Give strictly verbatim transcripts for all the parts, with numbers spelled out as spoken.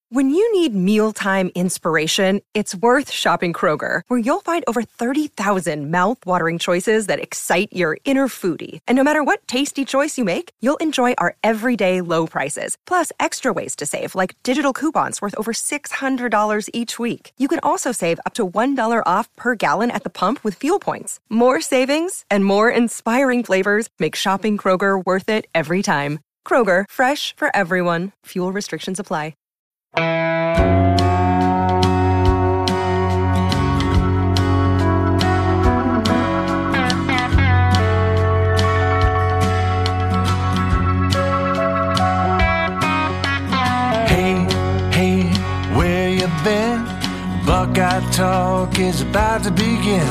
When you need mealtime inspiration, it's worth shopping Kroger, where you'll find over thirty thousand mouth-watering choices that excite your inner foodie. And no matter what tasty choice you make, you'll enjoy our everyday low prices, plus extra ways to save, like digital coupons worth over six hundred dollars each week. You can also save up to one dollar off per gallon at the pump with fuel points. More savings and more inspiring flavors make shopping Kroger worth it every time. Kroger, fresh for everyone. Fuel restrictions apply. Buckeye Talk is about to begin.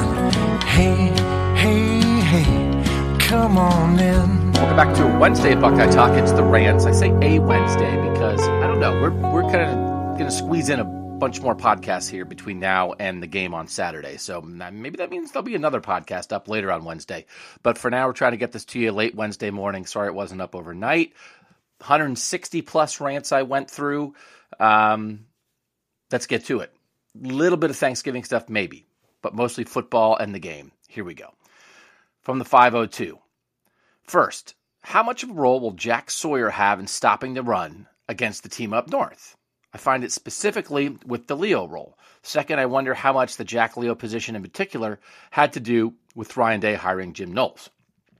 Hey, hey, hey, come on in. Welcome back to Wednesday at Buckeye Talk. It's the Rants. I say a Wednesday because, I don't know, we're we're kind of going to squeeze in a bunch more podcasts here between now and the game on Saturday. So maybe that means there'll be another podcast up later on Wednesday. But for now, we're trying to get this to you late Wednesday morning. Sorry it wasn't up overnight. one hundred sixty plus rants I went through. Um, let's get to it. Little bit of Thanksgiving stuff, maybe, but mostly football and the game. Here we go. From the five oh two. First, how much of a role will Jack Sawyer have in stopping the run against the team up north? I find it specifically with the Leo role. Second, I wonder how much the Jack Leo position in particular had to do with Ryan Day hiring Jim Knowles.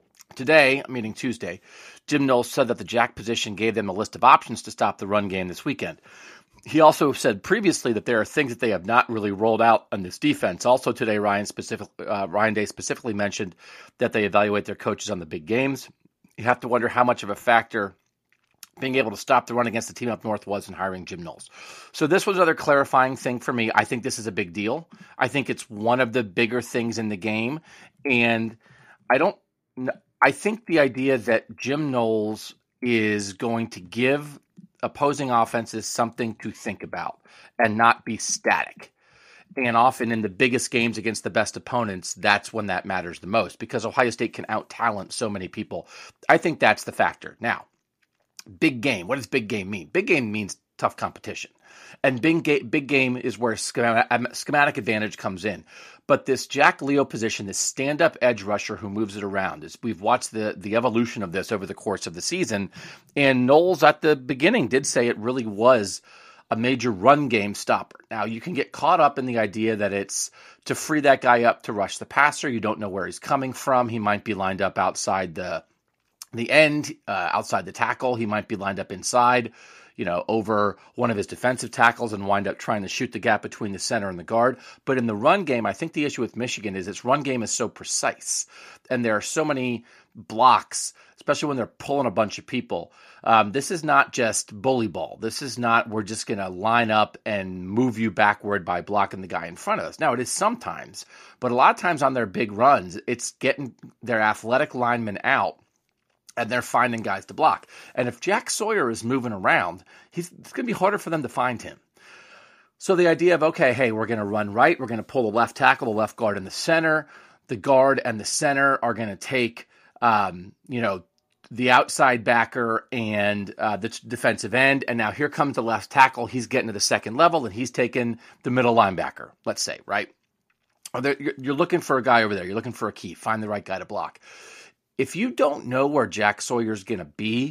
Today, meaning Tuesday, Jim Knowles said that the Jack position gave them a list of options to stop the run game this weekend. He also said previously that there are things that they have not really rolled out on this defense. Also today, Ryan specific, uh, Ryan Day specifically mentioned that they evaluate their coaches on the big games. You have to wonder how much of a factor being able to stop the run against the team up north was in hiring Jim Knowles. So this was another clarifying thing for me. I think this is a big deal. I think it's one of the bigger things in the game. And I don't – I think the idea that Jim Knowles is going to give – opposing offenses something to think about and not be static. And often in the biggest games against the best opponents, that's when that matters the most because Ohio State can out-talent so many people. I think that's the factor. Now, big game. What does big game mean? Big game means tough competition. And big, ga- big game is where schematic, schematic advantage comes in. But this Jack Leo position, this stand-up edge rusher who moves it around, is we've watched the, the evolution of this over the course of the season. And Knowles at the beginning did say it really was a major run game stopper. Now, you can get caught up in the idea that it's to free that guy up to rush the passer. You don't know where he's coming from. He might be lined up outside the, the end, uh, outside the tackle. He might be lined up inside, you know, over one of his defensive tackles and wind up trying to shoot the gap between the center and the guard. But in the run game, I think the issue with Michigan is its run game is so precise. And there are so many blocks, especially when they're pulling a bunch of people. Um, this is not just bully ball. This is not, we're just going to line up and move you backward by blocking the guy in front of us. Now, it is sometimes, but a lot of times on their big runs, it's getting their athletic linemen out and they're finding guys to block. And if Jack Sawyer is moving around, he's, it's going to be harder for them to find him. So the idea of, okay, hey, we're going to run right. We're going to pull the left tackle, the left guard in the center. The guard and the center are going to take, um, you know, the outside backer and uh, the defensive end. And now here comes the left tackle. He's getting to the second level, and he's taking the middle linebacker, let's say, right? Or there, you're looking for a guy over there. You're looking for a key. Find the right guy to block. If you don't know where Jack Sawyer's going to be,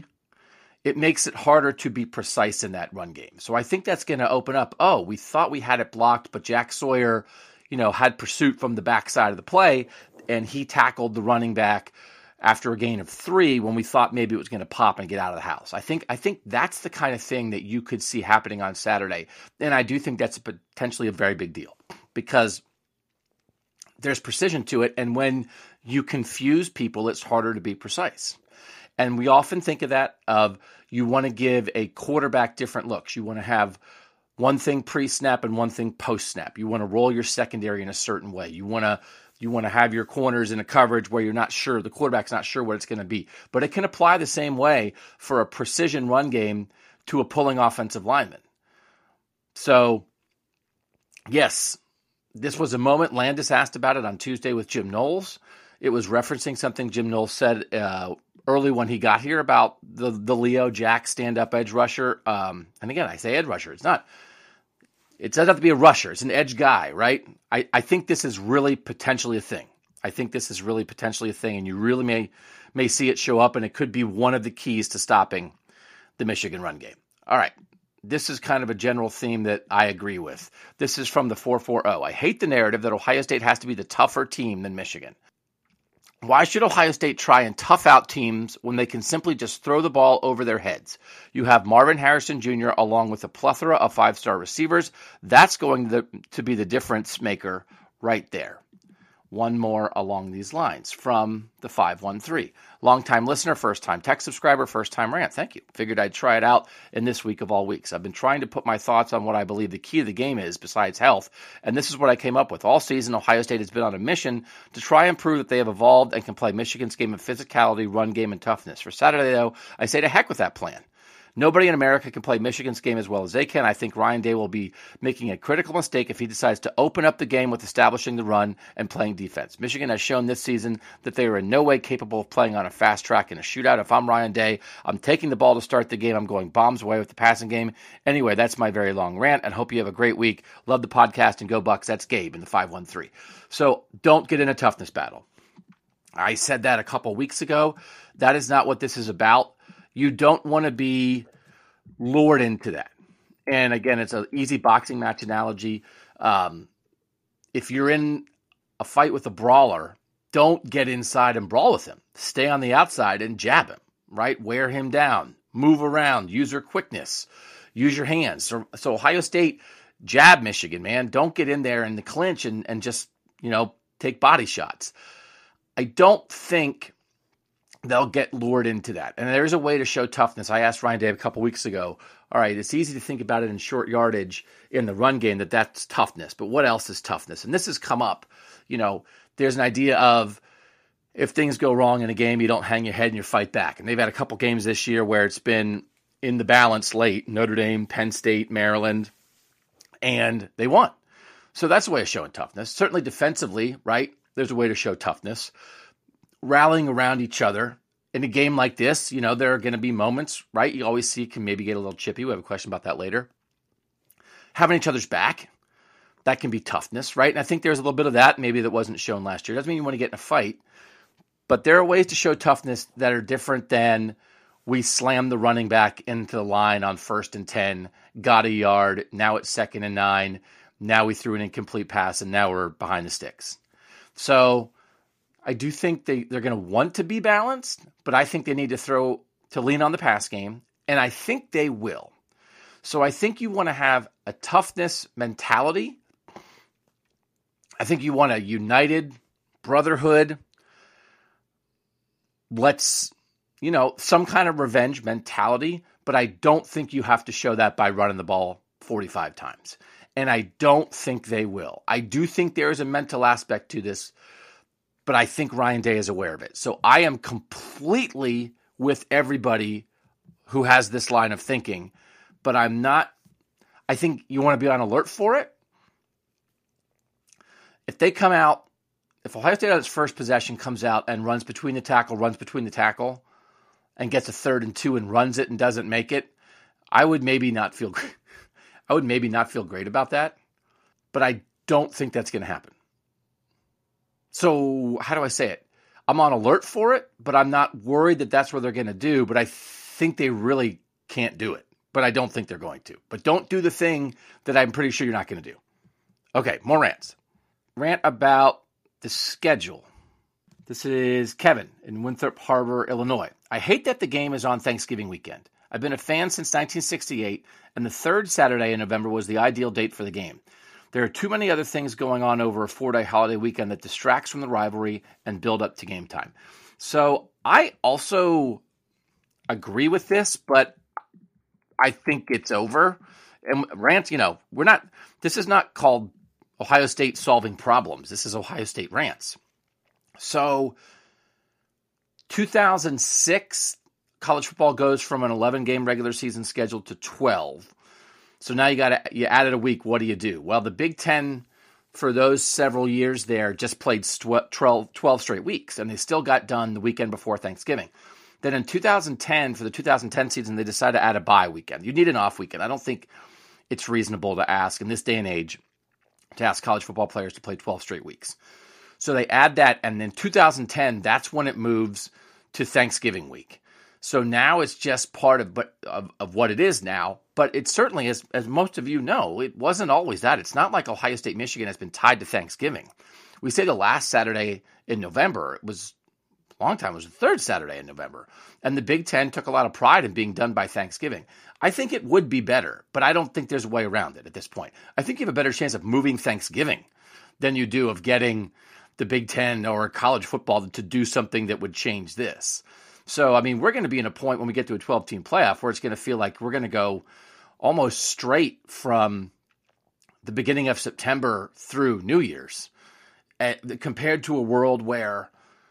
it makes it harder to be precise in that run game. So I think that's going to open up, oh, we thought we had it blocked, but Jack Sawyer, you know, had pursuit from the backside of the play, and he tackled the running back after a gain of three when we thought maybe it was going to pop and get out of the house. I think I think that's the kind of thing that you could see happening on Saturday. And I do think that's potentially a very big deal because there's precision to it. And when you confuse people, it's harder to be precise. And we often think of that of you want to give a quarterback different looks. You want to have one thing pre-snap and one thing post-snap. You want to roll your secondary in a certain way. You want to you want to have your corners in a coverage where you're not sure, the quarterback's not sure what it's going to be. But it can apply the same way for a precision run game to a pulling offensive lineman. So, yes, this was a moment. Landis asked about it on Tuesday with Jim Knowles. It was referencing something Jim Knowles said uh, early when he got here about the, the Leo Jack stand-up edge rusher. Um, and again, I say edge rusher. It's not, it doesn't have to be a rusher. It's an edge guy, right? I, I think this is really potentially a thing. I think this is really potentially a thing, and you really may may see it show up, and it could be one of the keys to stopping the Michigan run game. All right. This is kind of a general theme that I agree with. This is from the four forty. I hate the narrative that Ohio State has to be the tougher team than Michigan. Why should Ohio State try and tough out teams when they can simply just throw the ball over their heads? You have Marvin Harrison Junior along with a plethora of five-star receivers. That's going to, to be the difference maker right there. One more along these lines from the five one three. Longtime listener, first-time tech subscriber, first-time rant. Thank you. Figured I'd try it out in this week of all weeks. I've been trying to put my thoughts on what I believe the key of the game is besides health, and this is what I came up with. All season, Ohio State has been on a mission to try and prove that they have evolved and can play Michigan's game of physicality, run game, and toughness. For Saturday, though, I say to heck with that plan. Nobody in America can play Michigan's game as well as they can. I think Ryan Day will be making a critical mistake if he decides to open up the game with establishing the run and playing defense. Michigan has shown this season that they are in no way capable of playing on a fast track in a shootout. If I'm Ryan Day, I'm taking the ball to start the game. I'm going bombs away with the passing game. Anyway, that's my very long rant, and hope you have a great week. Love the podcast, and go Bucks. That's Gabe in the five one three. So don't get in a toughness battle. I said that a couple weeks ago. That is not what this is about. You don't want to be lured into that. And again, it's an easy boxing match analogy. Um, if you're in a fight with a brawler, don't get inside and brawl with him. Stay on the outside and jab him, right? Wear him down, move around, use your quickness, use your hands. So, so Ohio State, jab Michigan, man. Don't get in there in the clinch and, and just, you know, take body shots. I don't think they'll get lured into that. And there's a way to show toughness. I asked Ryan Day a couple weeks ago, all right, it's easy to think about it in short yardage in the run game that that's toughness, but what else is toughness? And this has come up. You know, there's an idea of if things go wrong in a game, you don't hang your head and you fight back. And they've had a couple games this year where it's been in the balance late, Notre Dame, Penn State, Maryland, and they won. So that's a way of showing toughness. Certainly defensively, right? There's a way to show toughness. Rallying around each other in a game like this, you know, there are going to be moments, right? You always see can maybe get a little chippy. We have a question about that later. Having each other's back, that can be toughness, right? And I think there's a little bit of that maybe that wasn't shown last year. Doesn't mean you want to get in a fight, but there are ways to show toughness that are different than we slammed the running back into the line on first and ten, got a yard, now it's second and nine, now we threw an incomplete pass, and now we're behind the sticks. So I do think they, they're going to want to be balanced, but I think they need to throw to lean on the pass game, and I think they will. So I think you want to have a toughness mentality. I think you want a united brotherhood. Let's, you know, some kind of revenge mentality, but I don't think you have to show that by running the ball forty-five times. And I don't think they will. I do think there is a mental aspect to this, but I think Ryan Day is aware of it. So I am completely with everybody who has this line of thinking, but I'm not, I think you want to be on alert for it. If they come out, if Ohio State on its first possession comes out and runs between the tackle, runs between the tackle, and gets a third and two and runs it and doesn't make it, I would maybe not feel I would maybe not feel great about that, but I don't think that's going to happen. So how do I say it? I'm on alert for it, but I'm not worried that that's what they're going to do, but I think they really can't do it, but I don't think they're going to. But don't do the thing that I'm pretty sure you're not going to do. Okay, more rants. Rant about the schedule. This is Kevin in Winthrop Harbor, Illinois. I hate that the game is on Thanksgiving weekend. I've been a fan since nineteen sixty-eight, and the third Saturday in November was the ideal date for the game. There are too many other things going on over a four-day holiday weekend that distracts from the rivalry and build up to game time. So I also agree with this, but I think it's over. And rants, you know, we're not, this is not called Ohio State solving problems. This is Ohio State rants. So two thousand six, college football goes from an eleven-game regular season schedule to twelve. So now you got to, you added a week. What do you do? Well, the Big Ten for those several years there just played twelve, twelve straight weeks, and they still got done the weekend before Thanksgiving. Then in two thousand ten, for the two thousand ten season, they decided to add a bye weekend. You need an off weekend. I don't think it's reasonable to ask in this day and age to ask college football players to play twelve straight weeks. So they add that, and then two thousand ten, that's when it moves to Thanksgiving week. So now it's just part of, but of, of what it is now. But it certainly, as, as most of you know, it wasn't always that. It's not like Ohio State, Michigan has been tied to Thanksgiving. We say the last Saturday in November. It was a long time. It was the third Saturday in November. And the Big Ten took a lot of pride in being done by Thanksgiving. I think it would be better, but I don't think there's a way around it at this point. I think you have a better chance of moving Thanksgiving than you do of getting the Big Ten or college football to do something that would change this. So, I mean, we're going to be in a point when we get to a twelve-team playoff where it's going to feel like we're going to go almost straight from the beginning of September through New Year's, uh, compared to a world where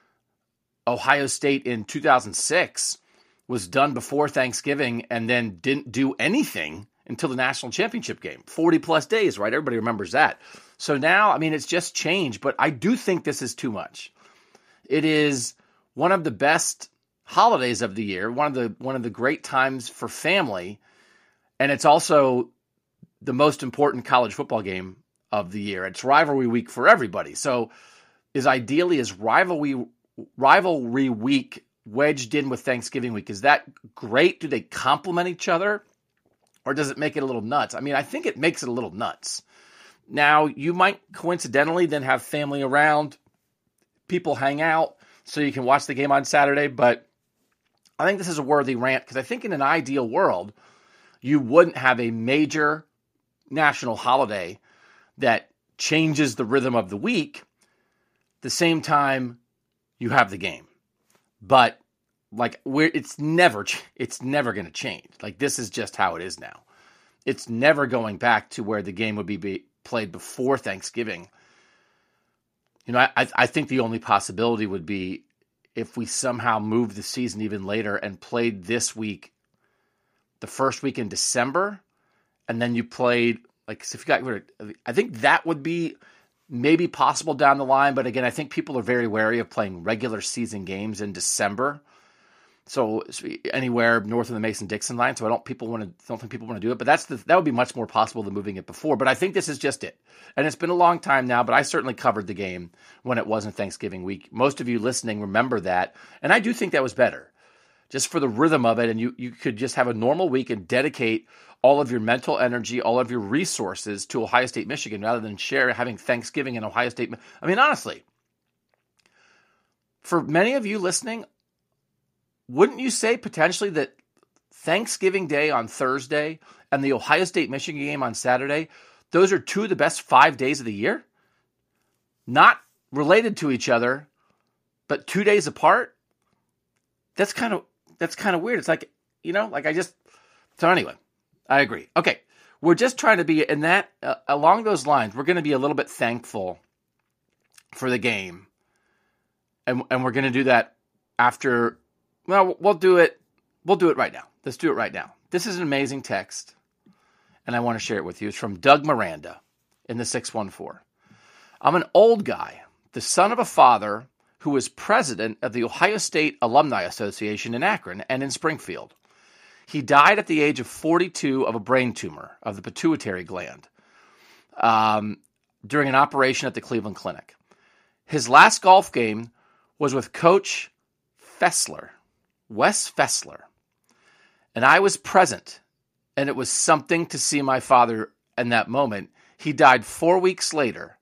Ohio State in two thousand six was done before Thanksgiving and then didn't do anything until the national championship game. forty plus days, right? Everybody remembers that. So now, I mean, it's just changed, but I do think this is too much. It is one of the best holidays of the year, one of the one of the great times for family, and it's also the most important college football game of the year. It's rivalry week for everybody. So is ideally is rivalry rivalry week wedged in with Thanksgiving week. Is that great? Do they complement each other? Or does it make it a little nuts? I mean, I think it makes it a little nuts. Now, you might coincidentally then have family around, people hang out, so you can watch the game on Saturday, but I think this is a worthy rant because I think in an ideal world, you wouldn't have a major national holiday that changes the rhythm of the week the same time you have the game. But like we're, it's never, it's never going to change. Like this is just how it is now. It's never going back to where the game would be, be played before Thanksgiving. You know, I, I think the only possibility would be if we somehow moved the season even later and played this week, the first week in December, and then you played like if you got rid of, I think that would be maybe possible down the line. But again, I think people are very wary of playing regular season games in December. So anywhere north of the Mason-Dixon line. So I don't people want to don't think people want to do it. But that's the, that would be much more possible than moving it before. But I think this is just it. And it's been a long time now, but I certainly covered the game when it wasn't Thanksgiving week. Most of you listening remember that. And I do think that was better. Just for the rhythm of it. And you, you could just have a normal week and dedicate all of your mental energy, all of your resources to Ohio State, Michigan, rather than share having Thanksgiving in Ohio State. I mean, honestly, for many of you listening, wouldn't you say potentially that Thanksgiving Day on Thursday and the Ohio State Michigan game on Saturday, those are two of the best five days of the year? Not related to each other, but two days apart? That's kind of that's kind of weird. It's like, you know, like I just so anyway, I agree. Okay, we're just trying to be in that uh, along those lines. We're going to be a little bit thankful for the game, and and we're going to do that after. Well, we'll do it. We'll do it right now. Let's do it right now. This is an amazing text, and I want to share it with you. It's from Doug Miranda in the six one four. I'm an old guy, the son of a father who was president of the Ohio State Alumni Association in Akron and in Springfield. He died at the age of forty-two of a brain tumor of the pituitary gland um, during an operation at the Cleveland Clinic. His last golf game was with Coach Fessler. Wes Fessler, and I was present, and it was something to see my father in that moment. He died four weeks later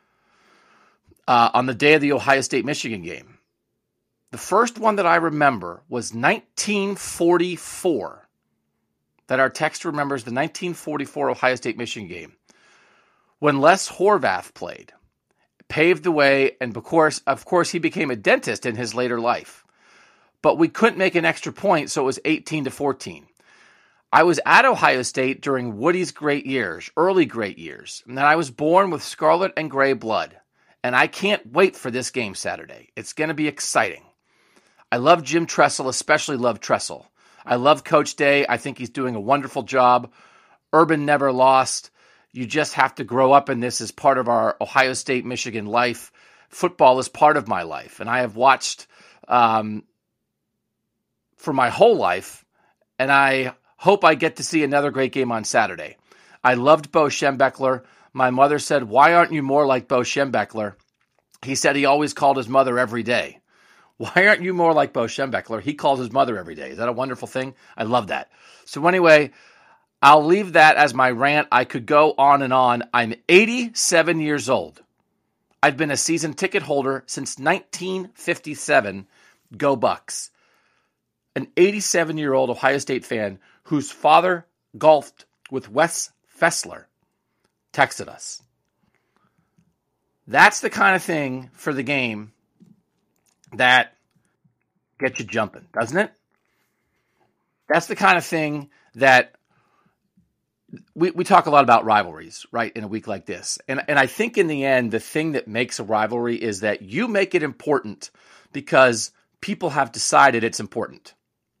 uh, on the day of the Ohio State-Michigan game. The first one that I remember was nineteen forty-four, that our text remembers the nineteen forty-four Ohio State-Michigan game, when Les Horvath played, paved the way, and of course, of course, he became a dentist in his later life. But we couldn't make an extra point, so it was eighteen to fourteen. I was at Ohio State during Woody's great years, early great years, and then I was born with scarlet and gray blood, and I can't wait for this game Saturday. It's going to be exciting. I love Jim Tressel, especially love Tressel. I love Coach Day. I think he's doing a wonderful job. Urban never lost. You just have to grow up in this as part of our Ohio State, Michigan life. Football is part of my life, and I have watched... Um, for my whole life, and I hope I get to see another great game on Saturday. I loved Bo Schembechler. My mother said, "Why aren't you more like Bo Schembechler?" He said he always called his mother every day. Why aren't you more like Bo Schembechler? He calls his mother every day. Is that a wonderful thing? I love that. So anyway, I'll leave that as my rant. I could go on and on. I'm eighty-seven years old. I've been a season ticket holder since nineteen fifty-seven. Go Bucks. An eighty-seven-year-old Ohio State fan whose father golfed with Wes Fessler texted us. That's the kind of thing for the game that gets you jumping, doesn't it? That's the kind of thing that we, we talk a lot about rivalries, right, in a week like this. And, and I think in the end, the thing that makes a rivalry is that you make it important because people have decided it's important.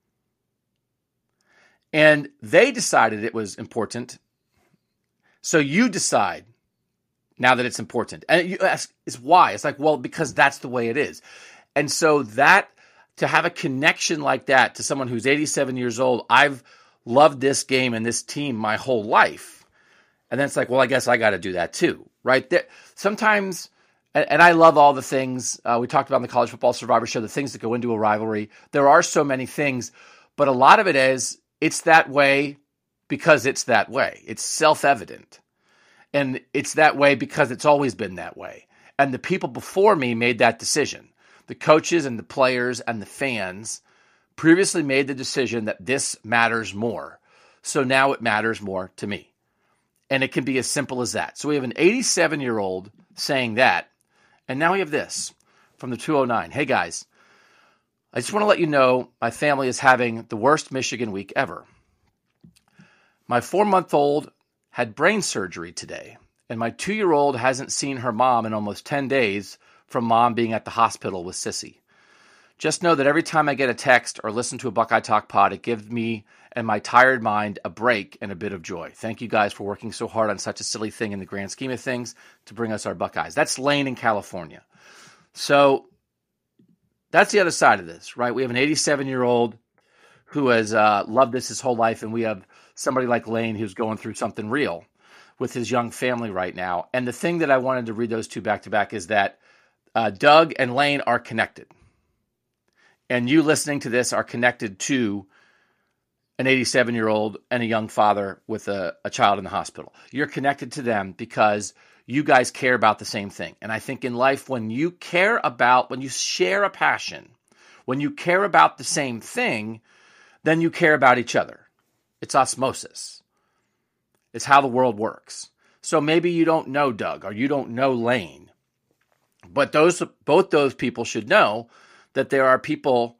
And they decided it was important, so you decide now that it's important. And you ask, is why? It's like, well, because that's the way it is. And so that, to have a connection like that to someone who's eighty-seven years old, I've loved this game and this team my whole life. And then it's like, well, I guess I got to do that too, right? There, sometimes, and, and I love all the things, uh, we talked about in the College Football Survivor Show, the things that go into a rivalry. There are so many things, but a lot of it is, it's that way because it's that way. It's self-evident. And it's that way because it's always been that way. And the people before me made that decision. The coaches and the players and the fans previously made the decision that this matters more. So now it matters more to me. And it can be as simple as that. So we have an eighty-seven-year-old saying that. And now we have this from the two oh nine. Hey, guys. I just want to let you know my family is having the worst Michigan week ever. My four-month-old had brain surgery today, and my two-year-old hasn't seen her mom in almost ten days from mom being at the hospital with Sissy. Just know that every time I get a text or listen to a Buckeye Talk pod, it gives me and my tired mind a break and a bit of joy. Thank you guys for working so hard on such a silly thing in the grand scheme of things to bring us our Buckeyes. That's Lane in California. So that's the other side of this, right? We have an eighty-seven-year-old who has uh, loved this his whole life, and we have somebody like Lane who's going through something real with his young family right now. And the thing that I wanted to read those two back-to-back is that uh, Doug and Lane are connected. And you listening to this are connected to an eighty-seven-year-old and a young father with a, a child in the hospital. You're connected to them because you guys care about the same thing. And I think in life, when you care about, when you share a passion, when you care about the same thing, then you care about each other. It's osmosis. It's how the world works. So maybe you don't know Doug or you don't know Lane, but those both those people should know that there are people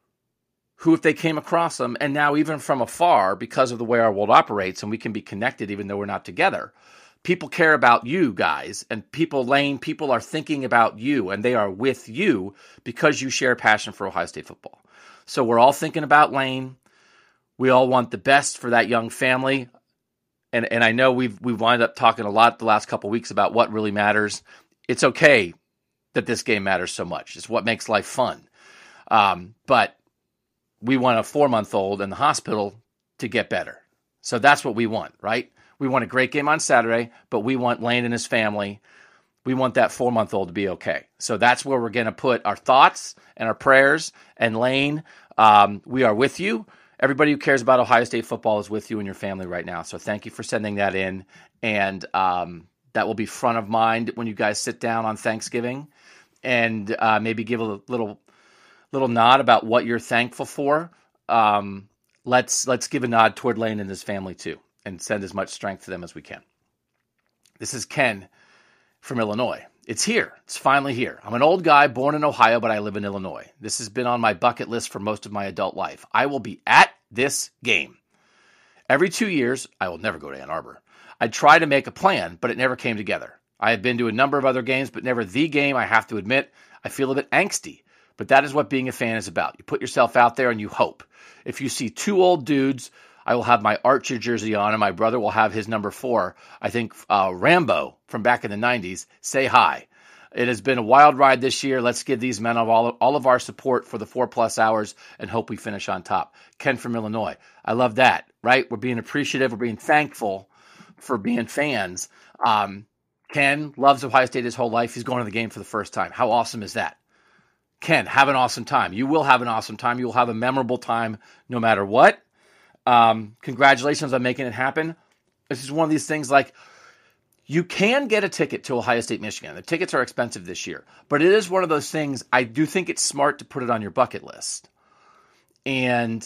who, if they came across them, and now even from afar, because of the way our world operates, and we can be connected even though we're not together, people care about you guys, and people, Lane, people are thinking about you, and they are with you because you share a passion for Ohio State football. So we're all thinking about Lane. We all want the best for that young family. And and I know we've we've wound up talking a lot the last couple of weeks about what really matters. It's okay that this game matters so much. It's what makes life fun. Um, but we want a four-month-old in the hospital to get better. So that's what we want, right? We want a great game on Saturday, but we want Lane and his family. We want that four-month-old to be okay. So that's where we're going to put our thoughts and our prayers. And Lane, um, we are with you. Everybody who cares about Ohio State football is with you and your family right now. So thank you for sending that in. And um, that will be front of mind when you guys sit down on Thanksgiving, and uh, maybe give a little little nod about what you're thankful for. Um, let's let's give a nod toward Lane and his family too, and send as much strength to them as we can. This is Ken from Illinois. It's here. It's finally here. I'm an old guy born in Ohio, but I live in Illinois. This has been on my bucket list for most of my adult life. I will be at this game. Every two years, I will never go to Ann Arbor. I try to make a plan, but it never came together. I have been to a number of other games, but never the game. I have to admit, I feel a bit angsty, but that is what being a fan is about. You put yourself out there and you hope. If you see two old dudes, I will have my Archer jersey on, and my brother will have his number four. I think uh, Rambo from back in the nineties, say hi. It has been a wild ride this year. Let's give these men all, all of our support for the four plus hours and hope we finish on top. Ken from Illinois. I love that, right? We're being appreciative. We're being thankful for being fans. Um, Ken loves Ohio State his whole life. He's going to the game for the first time. How awesome is that? Ken, have an awesome time. You will have an awesome time. You will have a memorable time no matter what. Um, congratulations on making it happen. This is one of these things like, you can get a ticket to Ohio State, Michigan. The tickets are expensive this year, but it is one of those things. I do think it's smart to put it on your bucket list. And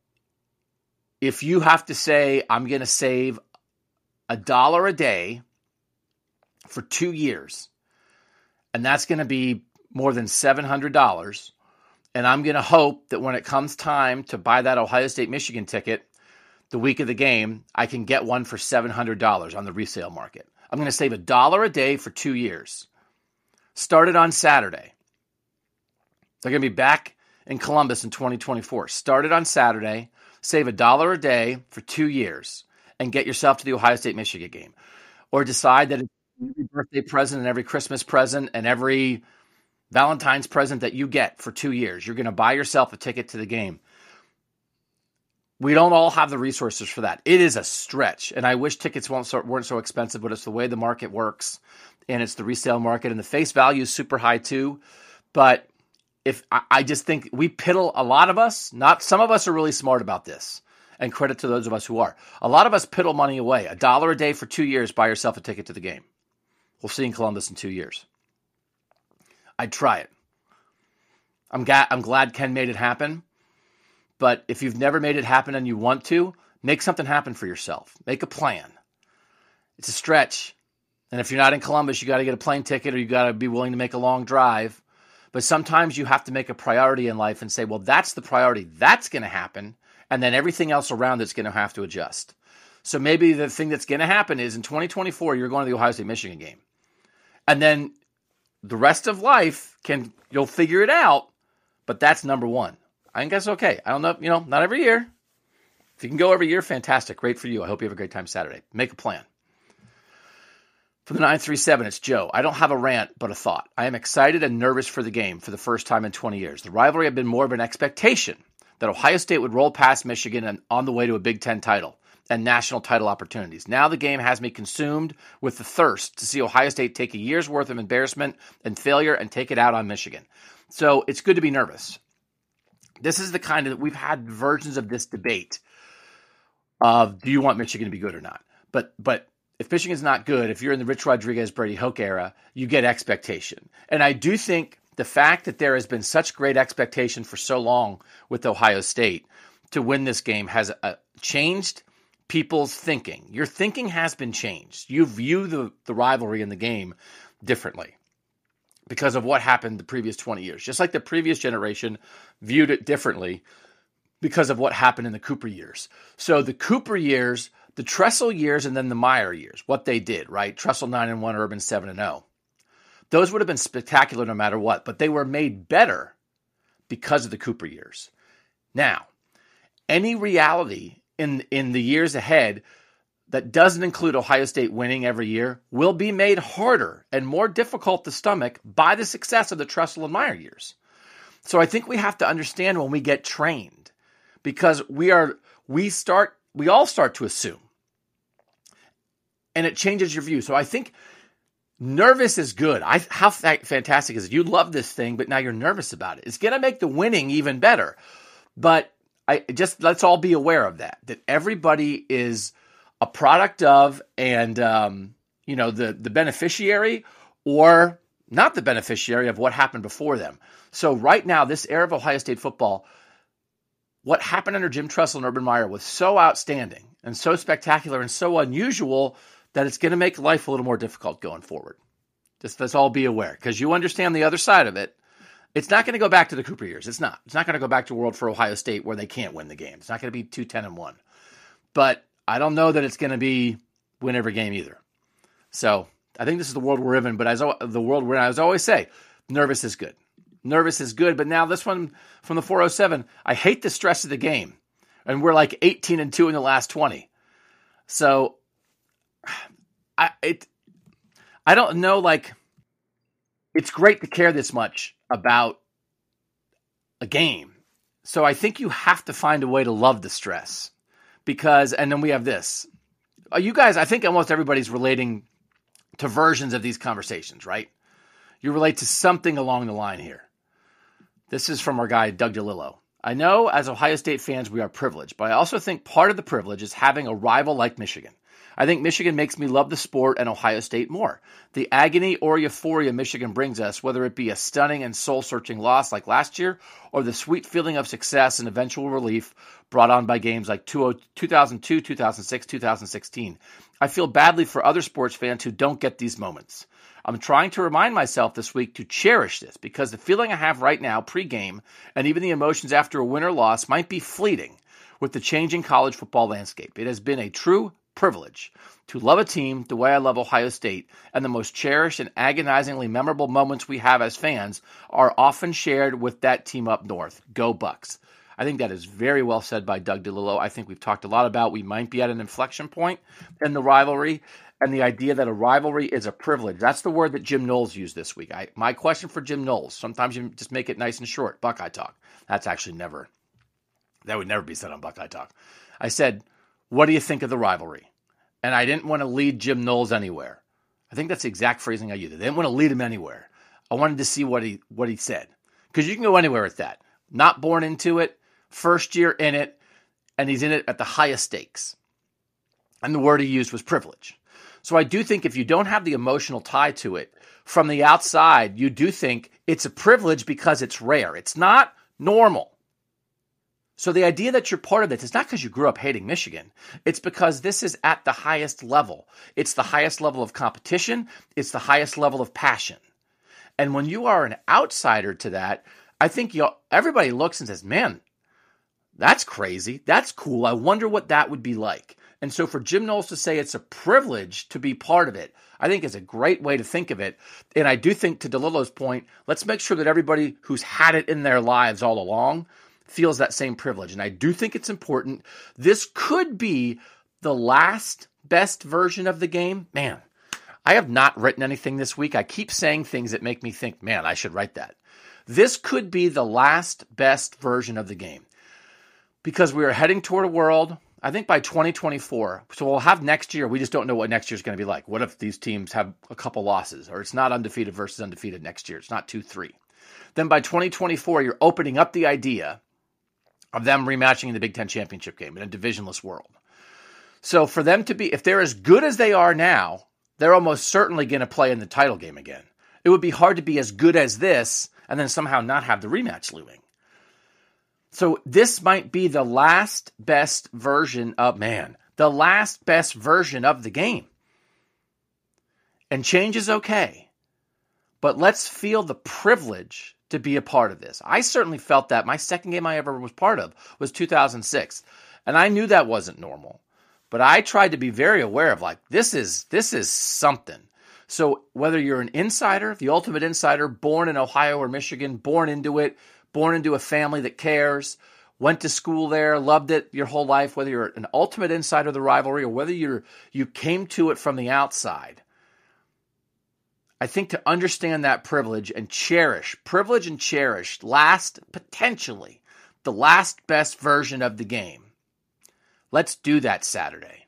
if you have to say, I'm going to save a dollar a day for two years, and that's going to be more than seven hundred dollars, and I'm going to hope that when it comes time to buy that Ohio State, Michigan ticket the week of the game, I can get one for seven hundred dollars on the resale market. I'm going to save a dollar a day for two years. Started on Saturday. They're going to be back in Columbus in twenty twenty-four. Started on Saturday. Save a dollar a day for two years and get yourself to the Ohio State Michigan game. Or decide that it's every birthday present and every Christmas present and every Valentine's present that you get for two years. You're going to buy yourself a ticket to the game. We don't all have the resources for that. It is a stretch, and I wish tickets weren't so, weren't so expensive, but it's the way the market works, and it's the resale market, and the face value is super high too. But if I, I just think we piddle, a lot of us, not some of us are really smart about this, and credit to those of us who are. A lot of us piddle money away. A dollar a day for two years, buy yourself a ticket to the game. We'll see you in Columbus in two years. I'd try it. I'm, ga- I'm glad Ken made it happen. But if you've never made it happen and you want to, make something happen for yourself. Make a plan. It's a stretch. And if you're not in Columbus, you got to get a plane ticket or you got to be willing to make a long drive. But sometimes you have to make a priority in life and say, well, that's the priority. That's going to happen. And then everything else around it's going to have to adjust. So maybe the thing that's going to happen is in twenty twenty-four, you're going to the Ohio State Michigan game. And then the rest of life, can you'll figure it out. But that's number one. I think that's okay. I don't know, you know, not every year. If you can go every year, fantastic. Great for you. I hope you have a great time Saturday. Make a plan. For the nine three seven, it's Joe. I don't have a rant, but a thought. I am excited and nervous for the game for the first time in twenty years. The rivalry had been more of an expectation that Ohio State would roll past Michigan and on the way to a Big Ten title and national title opportunities. Now the game has me consumed with the thirst to see Ohio State take a year's worth of embarrassment and failure and take it out on Michigan. So it's good to be nervous. This is the kind of, we've had versions of this debate of, do you want Michigan to be good or not? But but if Michigan's not good, if you're in the Rich Rodriguez, Brady Hoke era, you get expectation. And I do think the fact that there has been such great expectation for so long with Ohio State to win this game has uh, changed people's thinking. Your thinking has been changed. You view the, the rivalry in the game differently because of what happened the previous twenty years. Just like the previous generation viewed it differently because of what happened in the Cooper years. So the Cooper years, the Tressel years, and then the Meyer years, what they did, right? Tressel nine and one, Urban seven and oh. Those would have been spectacular no matter what, but they were made better because of the Cooper years. Now, any reality in, in the years ahead that doesn't include Ohio State winning every year will be made harder and more difficult to stomach by the success of the Tressel and Meyer years. So I think we have to understand when we get trained, because we are we start we all start to assume, and it changes your view. So I think nervous is good. I how fantastic is it? You love this thing, but now you're nervous about it. It's going to make the winning even better. But I just let's all be aware of that. That everybody is a product of, and um, you know, the the beneficiary or not the beneficiary of what happened before them. So right now, this era of Ohio State football, what happened under Jim Tressel and Urban Meyer was so outstanding and so spectacular and so unusual that it's going to make life a little more difficult going forward. Just let's all be aware, because you understand the other side of it. It's not going to go back to the Cooper years. It's not. It's not going to go back to a world for Ohio State where they can't win the game. It's not going to be two ten and one. But I don't know that it's going to be win every game either. So I think this is the world we're in. But as the world we're in, as I always say, nervous is good. Nervous is good. But now this one from the four oh seven, I hate the stress of the game. And we're like eighteen and two in the last twenty. So I it I don't know, like, it's great to care this much about a game. So I think you have to find a way to love the stress because, and then we have this. You guys, I think almost everybody's relating to versions of these conversations, right? You relate to something along the line here. This is from our guy, Doug DeLillo. I know as Ohio State fans, we are privileged, but I also think part of the privilege is having a rival like Michigan. I think Michigan makes me love the sport and Ohio State more. The agony or euphoria Michigan brings us, whether it be a stunning and soul-searching loss like last year or the sweet feeling of success and eventual relief brought on by games like two thousand two, two thousand six, two thousand sixteen. I feel badly for other sports fans who don't get these moments. I'm trying to remind myself this week to cherish this because the feeling I have right now pre-game and even the emotions after a win or loss might be fleeting with the changing college football landscape. It has been a true privilege to love a team the way I love Ohio State, and the most cherished and agonizingly memorable moments we have as fans are often shared with that team up north. Go Bucks. I think that is very well said by Doug DeLillo. I think we've talked a lot about we might be at an inflection point in the rivalry, and the idea that a rivalry is a privilege. That's the word that Jim Knowles used this week. I, my question for Jim Knowles, sometimes you just make it nice and short, Buckeye Talk. That's actually never, that would never be said on Buckeye Talk. I said, what do you think of the rivalry? And I didn't want to lead Jim Knowles anywhere. I think that's the exact phrasing I used. I didn't want to lead him anywhere. I wanted to see what he what he said. Because you can go anywhere with that. Not born into it, first year in it, and he's in it at the highest stakes. And the word he used was privilege. So I do think if you don't have the emotional tie to it, from the outside, you do think it's a privilege because it's rare. It's not normal. So the idea that you're part of this is not because you grew up hating Michigan. It's because this is at the highest level. It's the highest level of competition. It's the highest level of passion. And when you are an outsider to that, I think you everybody looks and says, man, that's crazy. That's cool. I wonder what that would be like. And so for Jim Knowles to say it's a privilege to be part of it, I think is a great way to think of it. And I do think, to DeLillo's point, let's make sure that everybody who's had it in their lives all along feels that same privilege. And I do think it's important. This could be the last best version of the game. Man, I have not written anything this week. I keep saying things that make me think, man, I should write that. This could be the last best version of the game because we are heading toward a world, I think by twenty twenty-four. So we'll have next year. We just don't know what next year is going to be like. What if these teams have a couple losses or it's not undefeated versus undefeated next year? It's not two three. Then by twenty twenty-four, you're opening up the idea of them rematching in the Big Ten championship game in a divisionless world. So for them to be, if they're as good as they are now, they're almost certainly going to play in the title game again. It would be hard to be as good as this and then somehow not have the rematch looming. So this might be the last best version of, man, the last best version of the game. And change is okay. But let's feel the privilege to be a part of this. I certainly felt that. My second game I ever was part of was two thousand six. And I knew that wasn't normal. But I tried to be very aware of like, this is this is something. So whether you're an insider, the ultimate insider, born in Ohio or Michigan, born into it, born into a family that cares, went to school there, loved it your whole life, whether you're an ultimate insider of the rivalry or whether you're you came to it from the outside, I think to understand that privilege and cherish, privilege and cherish, last, potentially, the last best version of the game. Let's do that Saturday.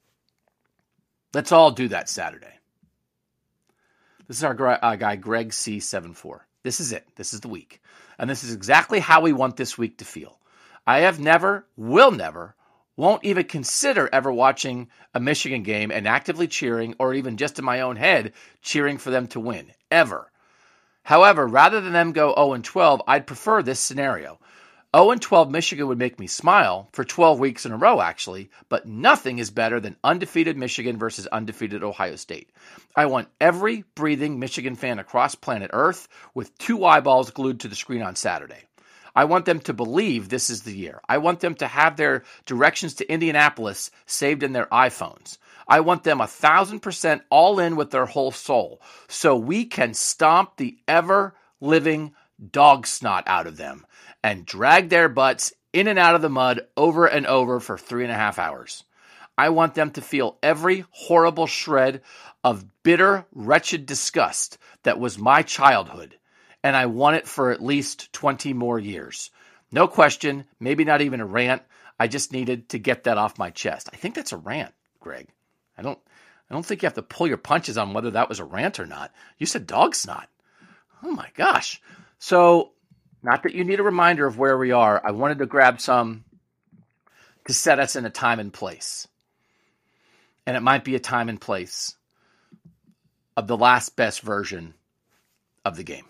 Let's all do that Saturday. This is our uh, guy, Greg C seventy-four. This is it. This is the week. And this is exactly how we want this week to feel. I have never, will never, won't even consider ever watching a Michigan game and actively cheering or even just in my own head cheering for them to win, ever. However, rather than them go oh and twelve, I'd prefer this scenario. oh and twelve Michigan would make me smile for twelve weeks in a row, actually, but nothing is better than undefeated Michigan versus undefeated Ohio State. I want every breathing Michigan fan across planet Earth with two eyeballs glued to the screen on Saturday. I want them to believe this is the year. I want them to have their directions to Indianapolis saved in their iPhones. I want them a thousand percent all in with their whole soul so we can stomp the ever-living dog snot out of them and drag their butts in and out of the mud over and over for three and a half hours. I want them to feel every horrible shred of bitter, wretched disgust that was my childhood, and I want it for at least twenty more years. No question, maybe not even a rant. I just needed to get that off my chest. I think that's a rant, Greg. I don't I don't think you have to pull your punches on whether that was a rant or not. You said dog snot. Oh my gosh. So, not that you need a reminder of where we are. I wanted to grab some to set us in a time and place. And it might be a time and place of the last best version of the game.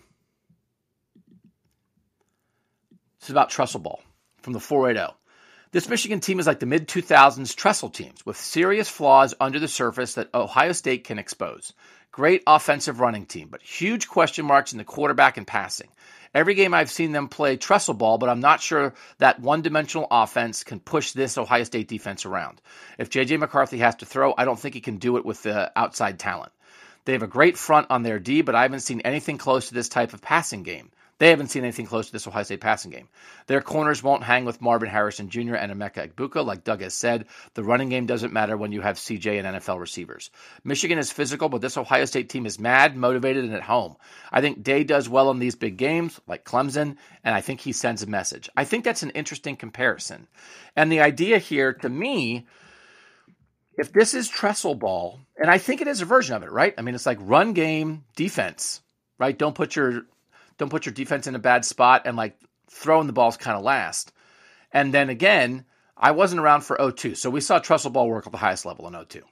This is about Trestle Ball from the four eighty. This Michigan team is like the mid two thousands Trestle teams with serious flaws under the surface that Ohio State can expose. Great offensive running team, but huge question marks in the quarterback and passing. Every game I've seen them play Trestle Ball, but I'm not sure that one-dimensional offense can push this Ohio State defense around. If J J McCarthy has to throw, I don't think he can do it with the outside talent. They have a great front on their D, but I haven't seen anything close to this type of passing game. They haven't seen anything close to this Ohio State passing game. Their corners won't hang with Marvin Harrison Junior and Emeka Egbuka. Like Doug has said, the running game doesn't matter when you have C J and N F L receivers. Michigan is physical, but this Ohio State team is mad, motivated, and at home. I think Day does well in these big games, like Clemson, and I think he sends a message. I think that's an interesting comparison. And the idea here, to me, if this is Trestle Ball, and I think it is a version of it, right? I mean, it's like run game defense, right? Don't put your don't put your defense in a bad spot, and like throwing the balls kind of last. And then again, I wasn't around for oh two, so we saw Trestle Ball work at the highest level in oh two.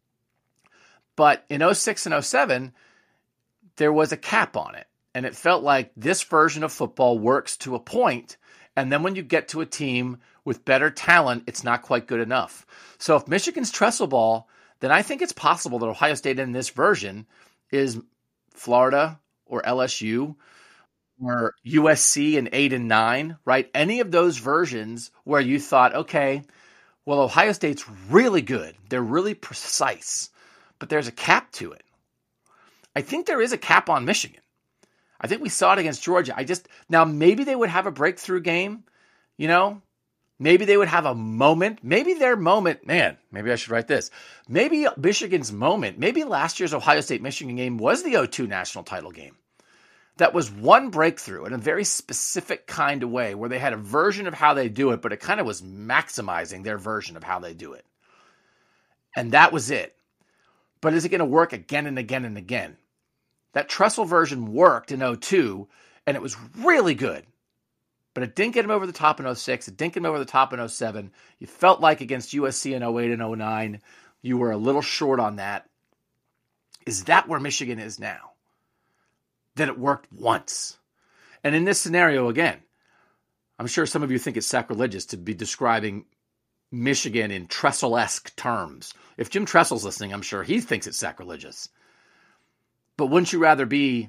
But in oh six and oh seven, there was a cap on it, and it felt like this version of football works to a point, and then when you get to a team with better talent, it's not quite good enough. So if Michigan's Trestle Ball, then I think it's possible that Ohio State in this version is Florida or L S U or U S C in eight and nine, right? Any of those versions where you thought, okay, well, Ohio State's really good. They're really precise, but there's a cap to it. I think there is a cap on Michigan. I think we saw it against Georgia. I just, now maybe they would have a breakthrough game, you know? Maybe they would have a moment. Maybe their moment, man, maybe I should write this. Maybe Michigan's moment, maybe last year's Ohio State-Michigan game was the oh two national title game. That was one breakthrough in a very specific kind of way where they had a version of how they do it, but it kind of was maximizing their version of how they do it. And that was it. But is it going to work again and again and again? That Trestle version worked in oh two, and it was really good. But it didn't get him over the top in oh six. It didn't get him over the top in oh seven. You felt like against U S C in oh eight and oh nine, you were a little short on that. Is that where Michigan is now? That it worked once. And in this scenario, again, I'm sure some of you think it's sacrilegious to be describing Michigan in Tressel-esque terms. If Jim Tressel's listening, I'm sure he thinks it's sacrilegious. But wouldn't you rather be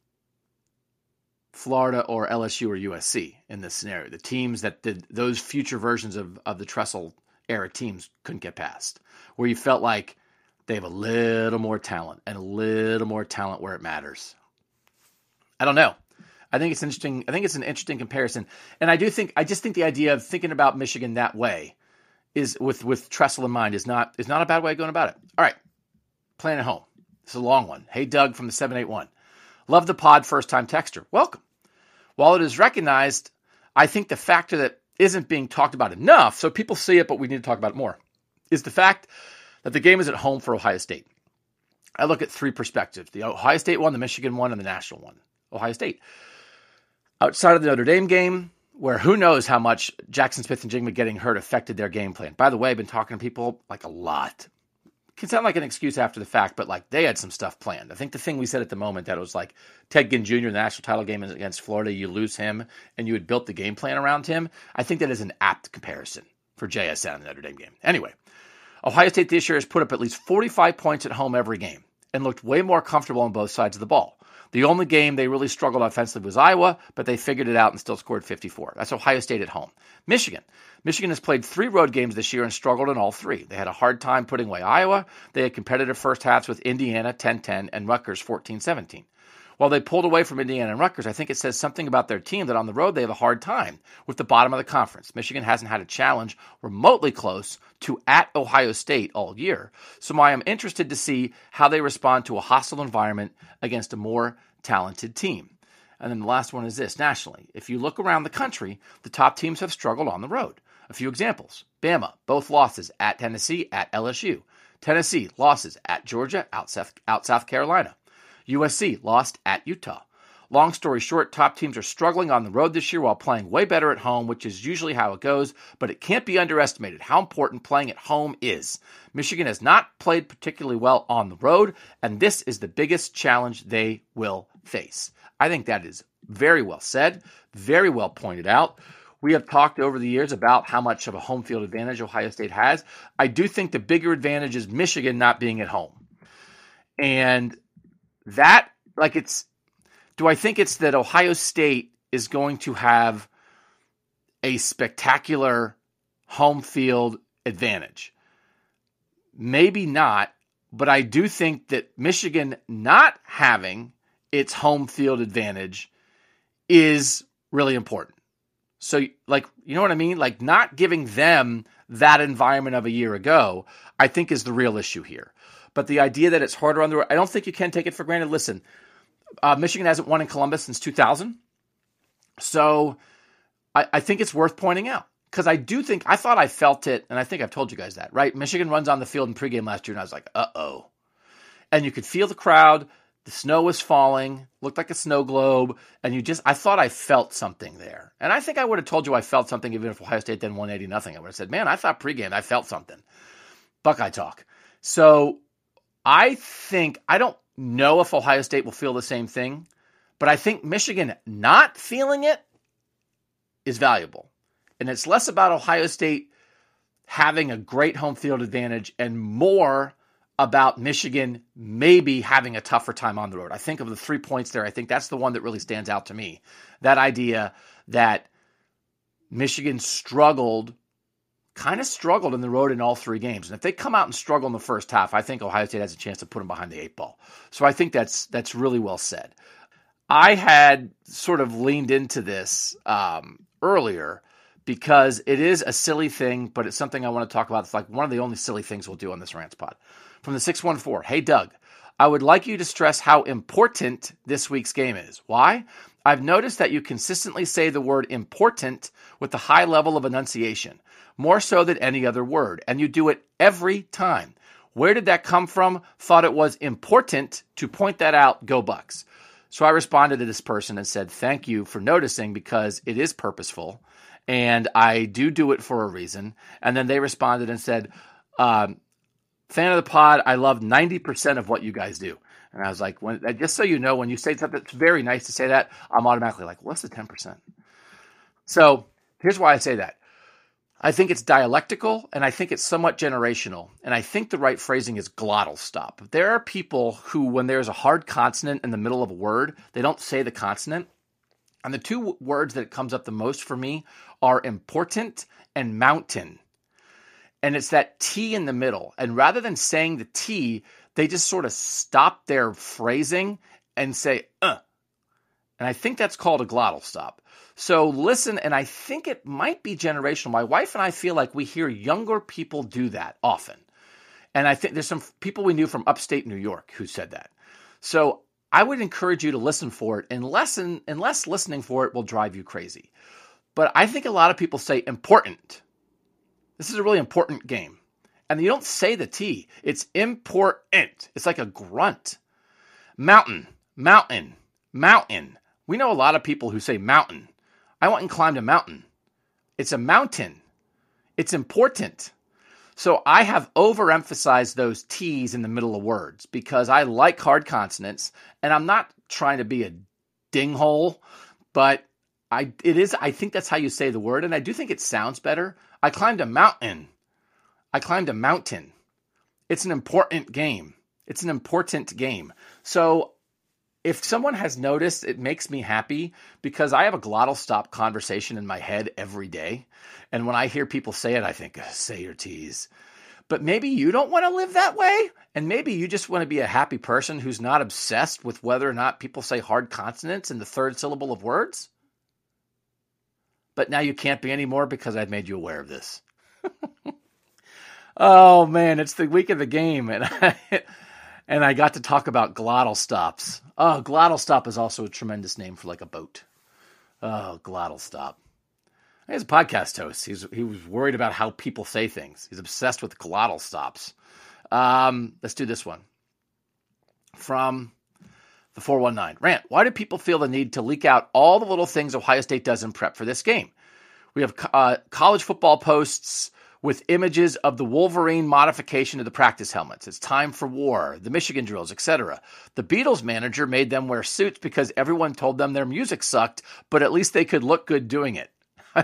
Florida or L S U or U S C in this scenario? The teams that did those future versions of, of the Tressel era teams couldn't get past, where you felt like they have a little more talent and a little more talent where it matters. I don't know. I think it's interesting. I think it's an interesting comparison. And I do think, I just think the idea of thinking about Michigan that way is with, with Tressel in mind is not, is not a bad way of going about it. All right. Playing at home. This is a long one. Hey, Doug from the seven eight one. Love the pod, first-time texter. Welcome. While it is recognized, I think the factor that isn't being talked about enough, so people see it, but we need to talk about it more, is the fact that the game is at home for Ohio State. I look at three perspectives. The Ohio State one, the Michigan one, and the national one. Ohio State. Outside of the Notre Dame game, where who knows how much Jackson Smith and Jigma getting hurt affected their game plan. By the way, I've been talking to people like a lot. It can sound like an excuse after the fact, but like they had some stuff planned. I think the thing we said at the moment that it was like Ted Ginn Junior in the national title game against Florida, you lose him and you had built the game plan around him. I think that is an apt comparison for J S N in the Notre Dame game. Anyway, Ohio State this year has put up at least forty-five points at home every game and looked way more comfortable on both sides of the ball. The only game they really struggled offensively was Iowa, but they figured it out and still scored fifty-four. That's Ohio State at home. Michigan. Michigan has played three road games this year and struggled in all three. They had a hard time putting away Iowa. They had competitive first halves with Indiana ten ten and Rutgers fourteen seventeen. While they pulled away from Indiana and Rutgers, I think it says something about their team that on the road they have a hard time with the bottom of the conference. Michigan hasn't had a challenge remotely close to at Ohio State all year. So I am interested to see how they respond to a hostile environment against a more talented team. And then the last one is this, nationally. If you look around the country, the top teams have struggled on the road. A few examples. Bama, both losses at Tennessee, at L S U. Tennessee, losses at Georgia, out South, out South Carolina. U S C, lost at Utah. Long story short, top teams are struggling on the road this year while playing way better at home, which is usually how it goes, but it can't be underestimated how important playing at home is. Michigan has not played particularly well on the road, and this is the biggest challenge they will face. I think that is very well said, very well pointed out. We have talked over the years about how much of a home field advantage Ohio State has. I do think the bigger advantage is Michigan not being at home. And that, like it's, do I think it's that Ohio State is going to have a spectacular home field advantage? Maybe not, but I do think that Michigan not having its home field advantage is really important. So, like, you know what I mean? Like, not giving them that environment of a year ago, I think is the real issue here. But the idea that it's harder on the road, I don't think you can take it for granted. Listen, uh, Michigan hasn't won in Columbus since two thousand. So I, I think it's worth pointing out. Because I do think, I thought I felt it, and I think I've told you guys that, right? Michigan runs on the field in pregame last year, and I was like, uh-oh. And you could feel the crowd. The snow was falling, looked like a snow globe, and you just, I thought I felt something there. And I think I would have told you I felt something even if Ohio State then one eighty nothing. I would have said, man, I thought pregame, I felt something. Buckeye talk. So I think, I don't know if Ohio State will feel the same thing, but I think Michigan not feeling it is valuable. And it's less about Ohio State having a great home field advantage and more about Michigan maybe having a tougher time on the road. I think of the three points there, I think that's the one that really stands out to me. That idea that Michigan struggled, kind of struggled in the road in all three games. And if they come out and struggle in the first half, I think Ohio State has a chance to put them behind the eight ball. So I think that's that's really well said. I had sort of leaned into this um, earlier because it is a silly thing, but it's something I want to talk about. It's like one of the only silly things we'll do on this Rants Pod. From the six one four, hey, Doug, I would like you to stress how important this week's game is. Why? I've noticed that you consistently say the word important with a high level of enunciation, more so than any other word, and you do it every time. Where did that come from? Thought it was important to point that out. Go Bucks. So I responded to this person and said, thank you for noticing because it is purposeful, and I do do it for a reason. And then they responded and said, um, fan of the pod, I love ninety percent of what you guys do. And I was like, when, just so you know, when you say something, it's very nice to say that, I'm automatically like, what's the ten percent? So here's why I say that. I think it's dialectical, and I think it's somewhat generational. And I think the right phrasing is glottal stop. There are people who, when there's a hard consonant in the middle of a word, they don't say the consonant. And the two words that comes up the most for me are important and mountain. And it's that T in the middle. And rather than saying the T, they just sort of stop their phrasing and say, uh. And I think that's called a glottal stop. So listen, and I think it might be generational. My wife and I feel like we hear younger people do that often. And I think there's some people we knew from upstate New York who said that. So I would encourage you to listen for it, unless, unless listening for it will drive you crazy. But I think a lot of people say important. This is a really important game. And you don't say the T. It's important. It's like a grunt. Mountain, mountain, mountain. We know a lot of people who say mountain. I went and climbed a mountain. It's a mountain. It's important. So I have overemphasized those T's in the middle of words because I like hard consonants, and I'm not trying to be a dinghole, but I it is. I think that's how you say the word, and I do think it sounds better. I climbed a mountain. I climbed a mountain. It's an important game. It's an important game. So if someone has noticed, it makes me happy because I have a glottal stop conversation in my head every day. And when I hear people say it, I think, say your T's. But maybe you don't want to live that way. And maybe you just want to be a happy person who's not obsessed with whether or not people say hard consonants in the third syllable of words. But now you can't be anymore because I've made you aware of this. Oh, man, it's the week of the game. And I, and I got to talk about glottal stops. Oh, glottal stop is also a tremendous name for like a boat. Oh, glottal stop. He's a podcast host. He's, he was worried about how people say things. He's obsessed with glottal stops. Um, let's do this one. From the four one nine. Rant, why do people feel the need to leak out all the little things Ohio State does in prep for this game? We have uh, college football posts with images of the Wolverine modification of the practice helmets. It's time for war, the Michigan drills, et cetera. The Beatles manager made them wear suits because everyone told them their music sucked, but at least they could look good doing it.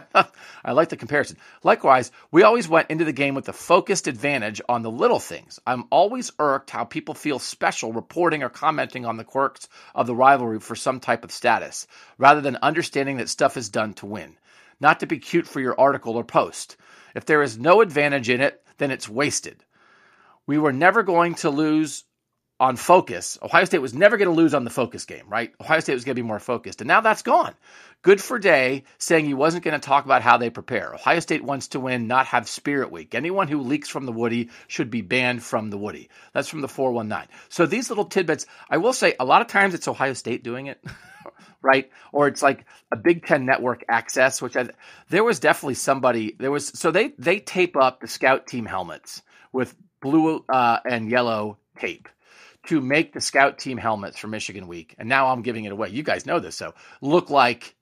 I like the comparison. Likewise, we always went into the game with a focused advantage on the little things. I'm always irked how people feel special reporting or commenting on the quirks of the rivalry for some type of status, rather than understanding that stuff is done to win, not to be cute for your article or post. If there is no advantage in it, then it's wasted. We were never going to lose on focus. Ohio State was never going to lose on the focus game, right? Ohio State was going to be more focused. And now that's gone. Good for Day saying he wasn't going to talk about how they prepare. Ohio State wants to win, not have Spirit Week. Anyone who leaks from the Woody should be banned from the Woody. That's from the four one nine. So these little tidbits, I will say a lot of times it's Ohio State doing it, right? Or it's like a Big Ten Network access, which I, there was definitely somebody, there was, so they, they tape up the scout team helmets with blue uh, and yellow tape to make the scout team helmets for Michigan week. And now I'm giving it away. You guys know this, so look like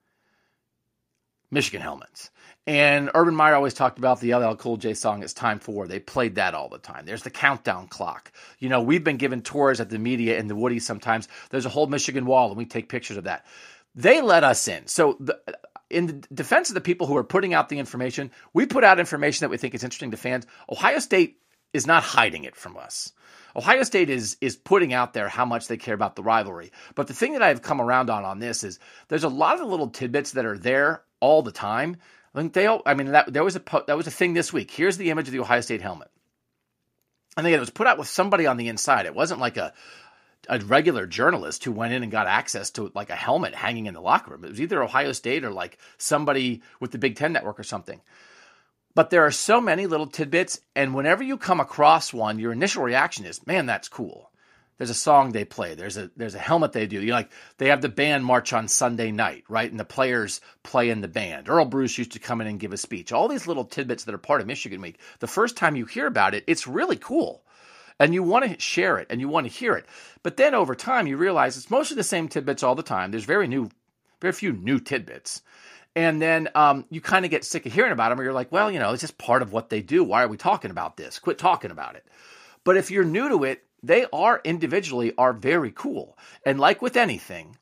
Michigan helmets. And Urban Meyer always talked about the L L Cool J song, It's Time for War. They played that all the time. There's the countdown clock. You know, we've been given tours at the media in the Woody sometimes. There's a whole Michigan wall, and we take pictures of that. They let us in. So the, in the defense of the people who are putting out the information, we put out information that we think is interesting to fans. Ohio State is not hiding it from us. Ohio State is is putting out there how much they care about the rivalry. But the thing that I've come around on on this is there's a lot of little tidbits that are there all the time. I think they all, I mean, that there was a that was a thing this week. Here's the image of the Ohio State helmet. I think it was put out with somebody on the inside. It wasn't like a a regular journalist who went in and got access to like a helmet hanging in the locker room. It was either Ohio State or like somebody with the Big Ten Network or something. But there are so many little tidbits, and whenever you come across one, your initial reaction is, man, that's cool. There's a song they play. There's a there's a helmet they do. You know, like they have the band march on Sunday night, right? And the players play in the band. Earl Bruce used to come in and give a speech. All these little tidbits that are part of Michigan Week. The first time you hear about it, it's really cool. And you want to share it and you want to hear it. But then over time, you realize it's mostly the same tidbits all the time. There's very new, very few new tidbits. And then um, you kind of get sick of hearing about them, or you're like, well, you know, it's just part of what they do. Why are we talking about this? Quit talking about it. But if you're new to it, they are individually are very cool. And like with anything,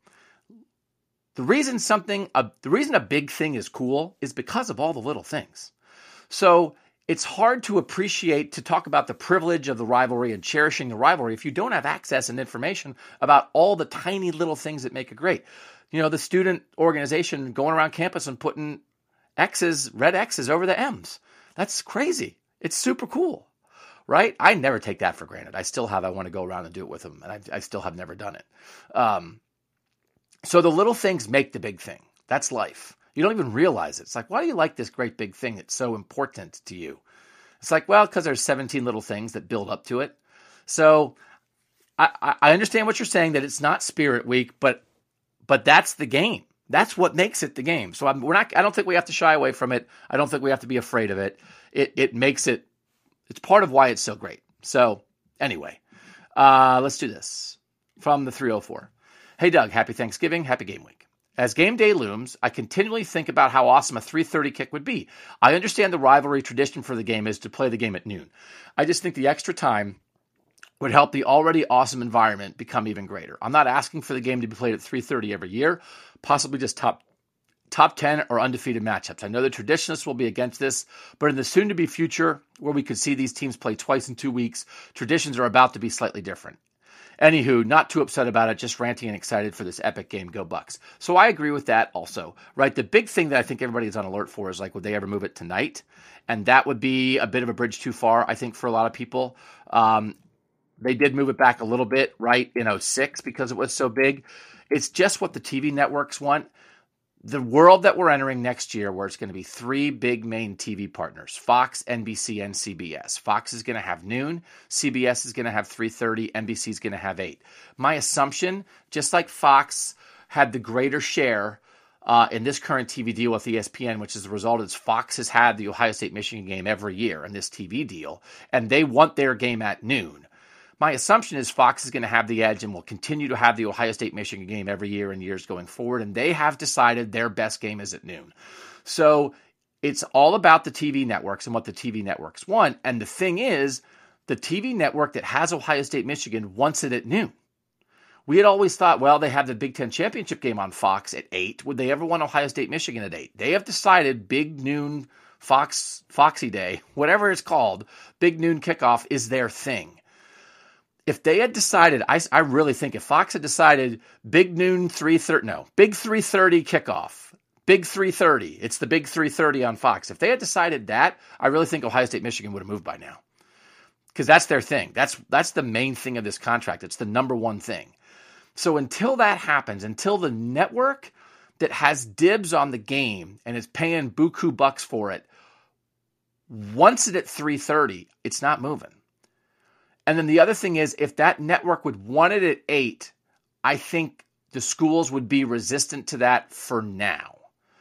the reason something, a, the reason a big thing is cool is because of all the little things. So it's hard to appreciate, to talk about the privilege of the rivalry and cherishing the rivalry if you don't have access and information about all the tiny little things that make it great. You know, the student organization going around campus and putting X's, red X's over the M's. That's crazy. It's super cool, right? I never take that for granted. I still have, I want to go around and do it with them, and I, I still have never done it. Um, so the little things make the big thing. That's life. You don't even realize it. It's like, why do you like this great big thing that's so important to you? It's like, well, because there's seventeen little things that build up to it. So I, I understand what you're saying, that it's not Spirit Week, but But that's the game. That's what makes it the game. So I'm, we're not. I don't think we have to shy away from it. I don't think we have to be afraid of it. It it makes it. It's part of why it's so great. So anyway, uh, let's do this from the three oh four. Hey Doug, happy Thanksgiving, happy game week. As game day looms, I continually think about how awesome a three thirty kick would be. I understand the rivalry tradition for the game is to play the game at noon. I just think the extra time would help the already awesome environment become even greater. I'm not asking for the game to be played at three thirty every year, possibly just top top ten or undefeated matchups. I know the traditionalists will be against this, but in the soon-to-be future, where we could see these teams play twice in two weeks, traditions are about to be slightly different. Anywho, not too upset about it, just ranting and excited for this epic game. Go Bucks. So I agree with that also, right? The big thing that I think everybody is on alert for is like, would they ever move it tonight? And that would be a bit of a bridge too far, I think, for a lot of people. Um, they did move it back a little bit, right, in oh six because it was so big. It's just what the T V networks want. The world that we're entering next year, where it's going to be three big main T V partners, Fox, N B C, and C B S. Fox is going to have noon, C B S is going to have three thirty, N B C is going to have eight. My assumption, just like Fox had the greater share uh, in this current T V deal with E S P N, which is the result is Fox has had the Ohio State-Michigan game every year in this T V deal, and they want their game at noon. My assumption is Fox is going to have the edge and will continue to have the Ohio State-Michigan game every year and years going forward, and they have decided their best game is at noon. So it's all about the T V networks and what the T V networks want, and the thing is, the T V network that has Ohio State-Michigan wants it at noon. We had always thought, well, they have the Big Ten championship game on Fox at eight. Would they ever want Ohio State-Michigan at eight? They have decided big noon Fox, Foxy Day, whatever it's called, big noon kickoff is their thing. If they had decided, I, I really think if Fox had decided big noon three thirty, no, big three thirty kickoff, big three thirty, it's the big three thirty on Fox. If they had decided that, I really think Ohio State Michigan would have moved by now, because that's their thing. That's that's the main thing of this contract. It's the number one thing. So until that happens, until the network that has dibs on the game and is paying buku bucks for it wants it at three thirty, it's not moving. And then the other thing is, if that network would want it at eight, I think the schools would be resistant to that for now.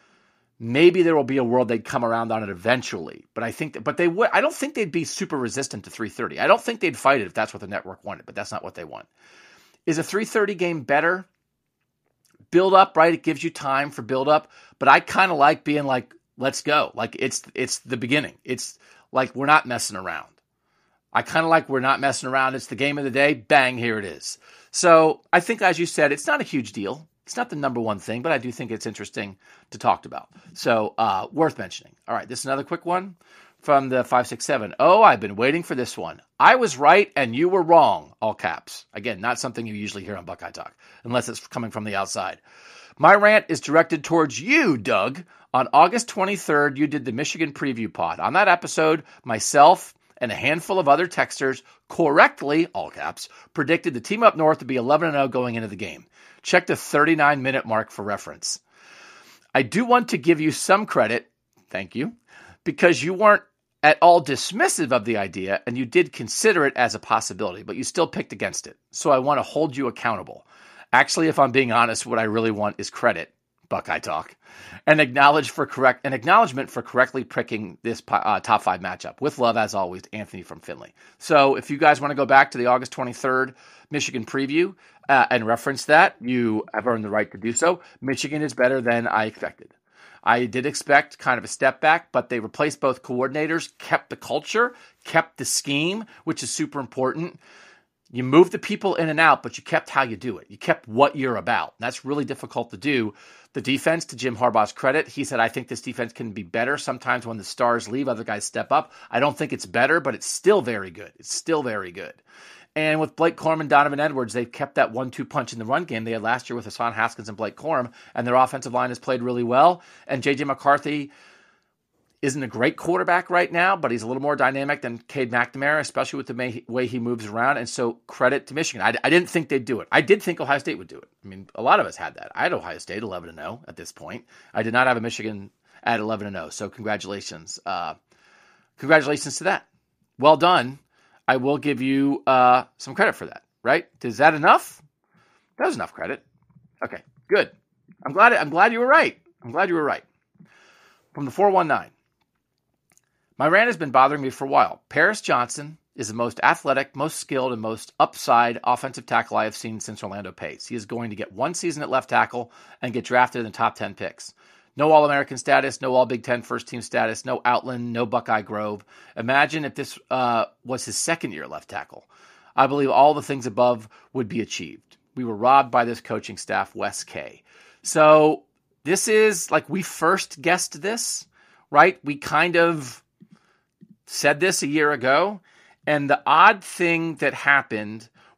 Maybe there will be a world they'd come around on it eventually, but I think that, but they would. I don't think they'd be super resistant to three thirty. I don't think they'd fight it if that's what the network wanted, but that's not what they want. Is a three thirty game better? Build up, right? It gives you time for build up, but I kind of like being like, let's go. Like it's it's the beginning. It's like we're not messing around. I kind of like we're not messing around. It's the game of the day. Bang, here it is. So I think, as you said, it's not a huge deal. It's not the number one thing, but I do think it's interesting to talk about. So uh, worth mentioning. All right, this is another quick one from the five six seven. Oh, I've been waiting for this one. I was right and you were wrong, all caps. Again, not something you usually hear on Buckeye Talk, unless it's coming from the outside. My rant is directed towards you, Doug. On August twenty-third, you did the Michigan preview pod. On that episode, myself and a handful of other texters correctly, all caps, predicted the team up north to be eleven and oh going into the game. Check the thirty-nine minute mark for reference. I do want to give you some credit, thank you, because you weren't at all dismissive of the idea and you did consider it as a possibility, but you still picked against it. So I want to hold you accountable. Actually, if I'm being honest, what I really want is credit, Buckeye Talk, and acknowledge for correct an acknowledgement for correctly picking this uh, top five matchup. With love, as always, Anthony from Finley. So if you guys want to go back to the August twenty-third Michigan preview uh, and reference that, you have earned the right to do so. Michigan is better than I expected. I did expect kind of a step back, but they replaced both coordinators, kept the culture, kept the scheme, which is super important. You move the people in and out, but you kept how you do it. You kept what you're about. That's really difficult to do. The defense, to Jim Harbaugh's credit, he said, I think this defense can be better. Sometimes when the stars leave, other guys step up. I don't think it's better, but it's still very good. It's still very good. And with Blake Corum and Donovan Edwards, they've kept that one two punch in the run game they had last year with Hassan Haskins and Blake Corum, and their offensive line has played really well. And J J McCarthy isn't a great quarterback right now, but he's a little more dynamic than Cade McNamara, especially with the may, way he moves around. And so credit to Michigan. I, I didn't think they'd do it. I did think Ohio State would do it. I mean, a lot of us had that. I had Ohio State eleven and oh at this point. I did not have a Michigan at eleven and oh. So congratulations. Uh, congratulations to that. Well done. I will give you uh, some credit for that, right? Is that enough? That was enough credit. Okay, good. I'm glad, I'm glad you were right. I'm glad you were right. From the four one nine. My rant has been bothering me for a while. Paris Johnson is the most athletic, most skilled, and most upside offensive tackle I have seen since Orlando Pace. He is going to get one season at left tackle and get drafted in the top ten picks. No All-American status, no All-Big Ten first-team status, no Outland, no Buckeye Grove. Imagine if this uh, was his second year left tackle. I believe all the things above would be achieved. We were robbed by this coaching staff, Wes K. So this is, like, we first guessed this, right? We kind of said this a year ago, and the odd thing that happened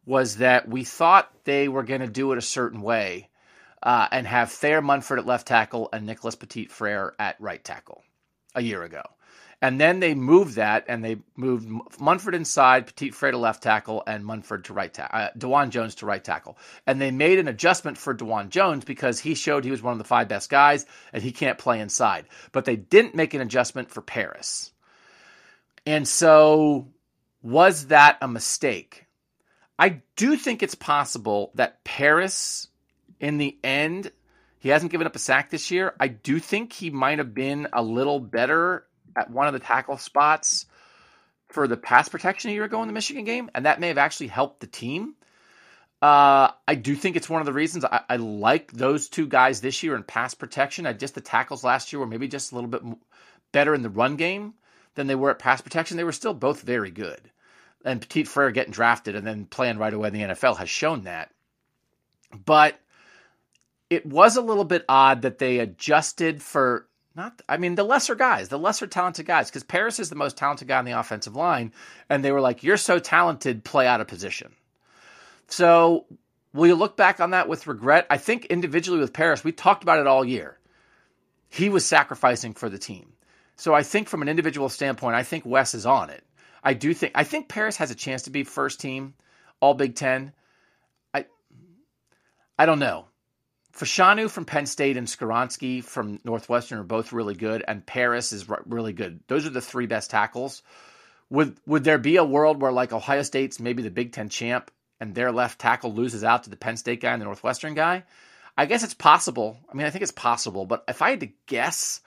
was that we thought they were going to do it a certain way uh, and have Thayer Munford at left tackle and Nicholas Petit-Frere at right tackle a year ago. And then they moved that, and they moved Munford inside, Petit-Frere to left tackle, and Munford to right tackle, uh, DeJuan Jones to right tackle. And they made an adjustment for DeJuan Jones because he showed he was one of the five best guys, and he can't play inside. But they didn't make an adjustment for Paris. And so, was that a mistake? I do think it's possible that Paris, in the end, he hasn't given up a sack this year. I do think he might have been a little better at one of the tackle spots for the pass protection a year ago in the Michigan game, and that may have actually helped the team. Uh, I do think it's one of the reasons I, I like those two guys this year in pass protection. I just the tackles last year were maybe just a little bit better in the run game than they were at pass protection. They were still both very good. And Petit-Frere getting drafted and then playing right away in the N F L has shown that. But it was a little bit odd that they adjusted for not, I mean, the lesser guys, the lesser talented guys, because Paris is the most talented guy on the offensive line. And they were like, you're so talented, play out of position. So will you look back on that with regret? I think individually with Paris, we talked about it all year. He was sacrificing for the team. So I think from an individual standpoint, I think Wes is on it. I do think I think Paris has a chance to be first team, all Big Ten. I I don't know. Fashanu from Penn State and Skoronski from Northwestern are both really good, and Paris is really good. Those are the three best tackles. Would would there be a world where like Ohio State's maybe the Big Ten champ and their left tackle loses out to the Penn State guy and the Northwestern guy? I guess it's possible. I mean, I think it's possible, but if I had to guess,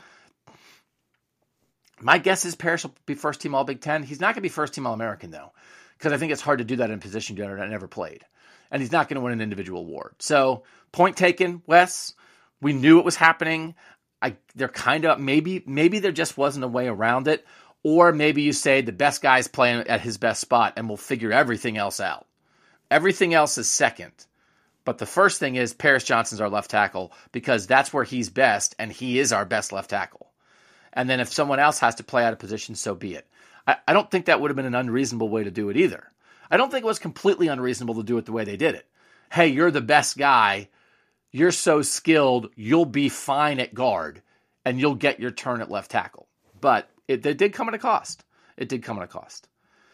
my guess is Paris will be first team all Big Ten. He's not going to be first team all American though, because I think it's hard to do that in a position you never played. And he's not going to win an individual award. So point taken, Wes. We knew it was happening. I they're kind of maybe maybe there just wasn't a way around it, or maybe you say the best guy's playing at his best spot, and we'll figure everything else out. Everything else is second, but the first thing is Paris Johnson's our left tackle because that's where he's best, and he is our best left tackle. And then if someone else has to play out of position, so be it. I, I don't think that would have been an unreasonable way to do it either. I don't think it was completely unreasonable to do it the way they did it. Hey, you're the best guy. You're so skilled. You'll be fine at guard, and you'll get your turn at left tackle. But it, it did come at a cost. It did come at a cost.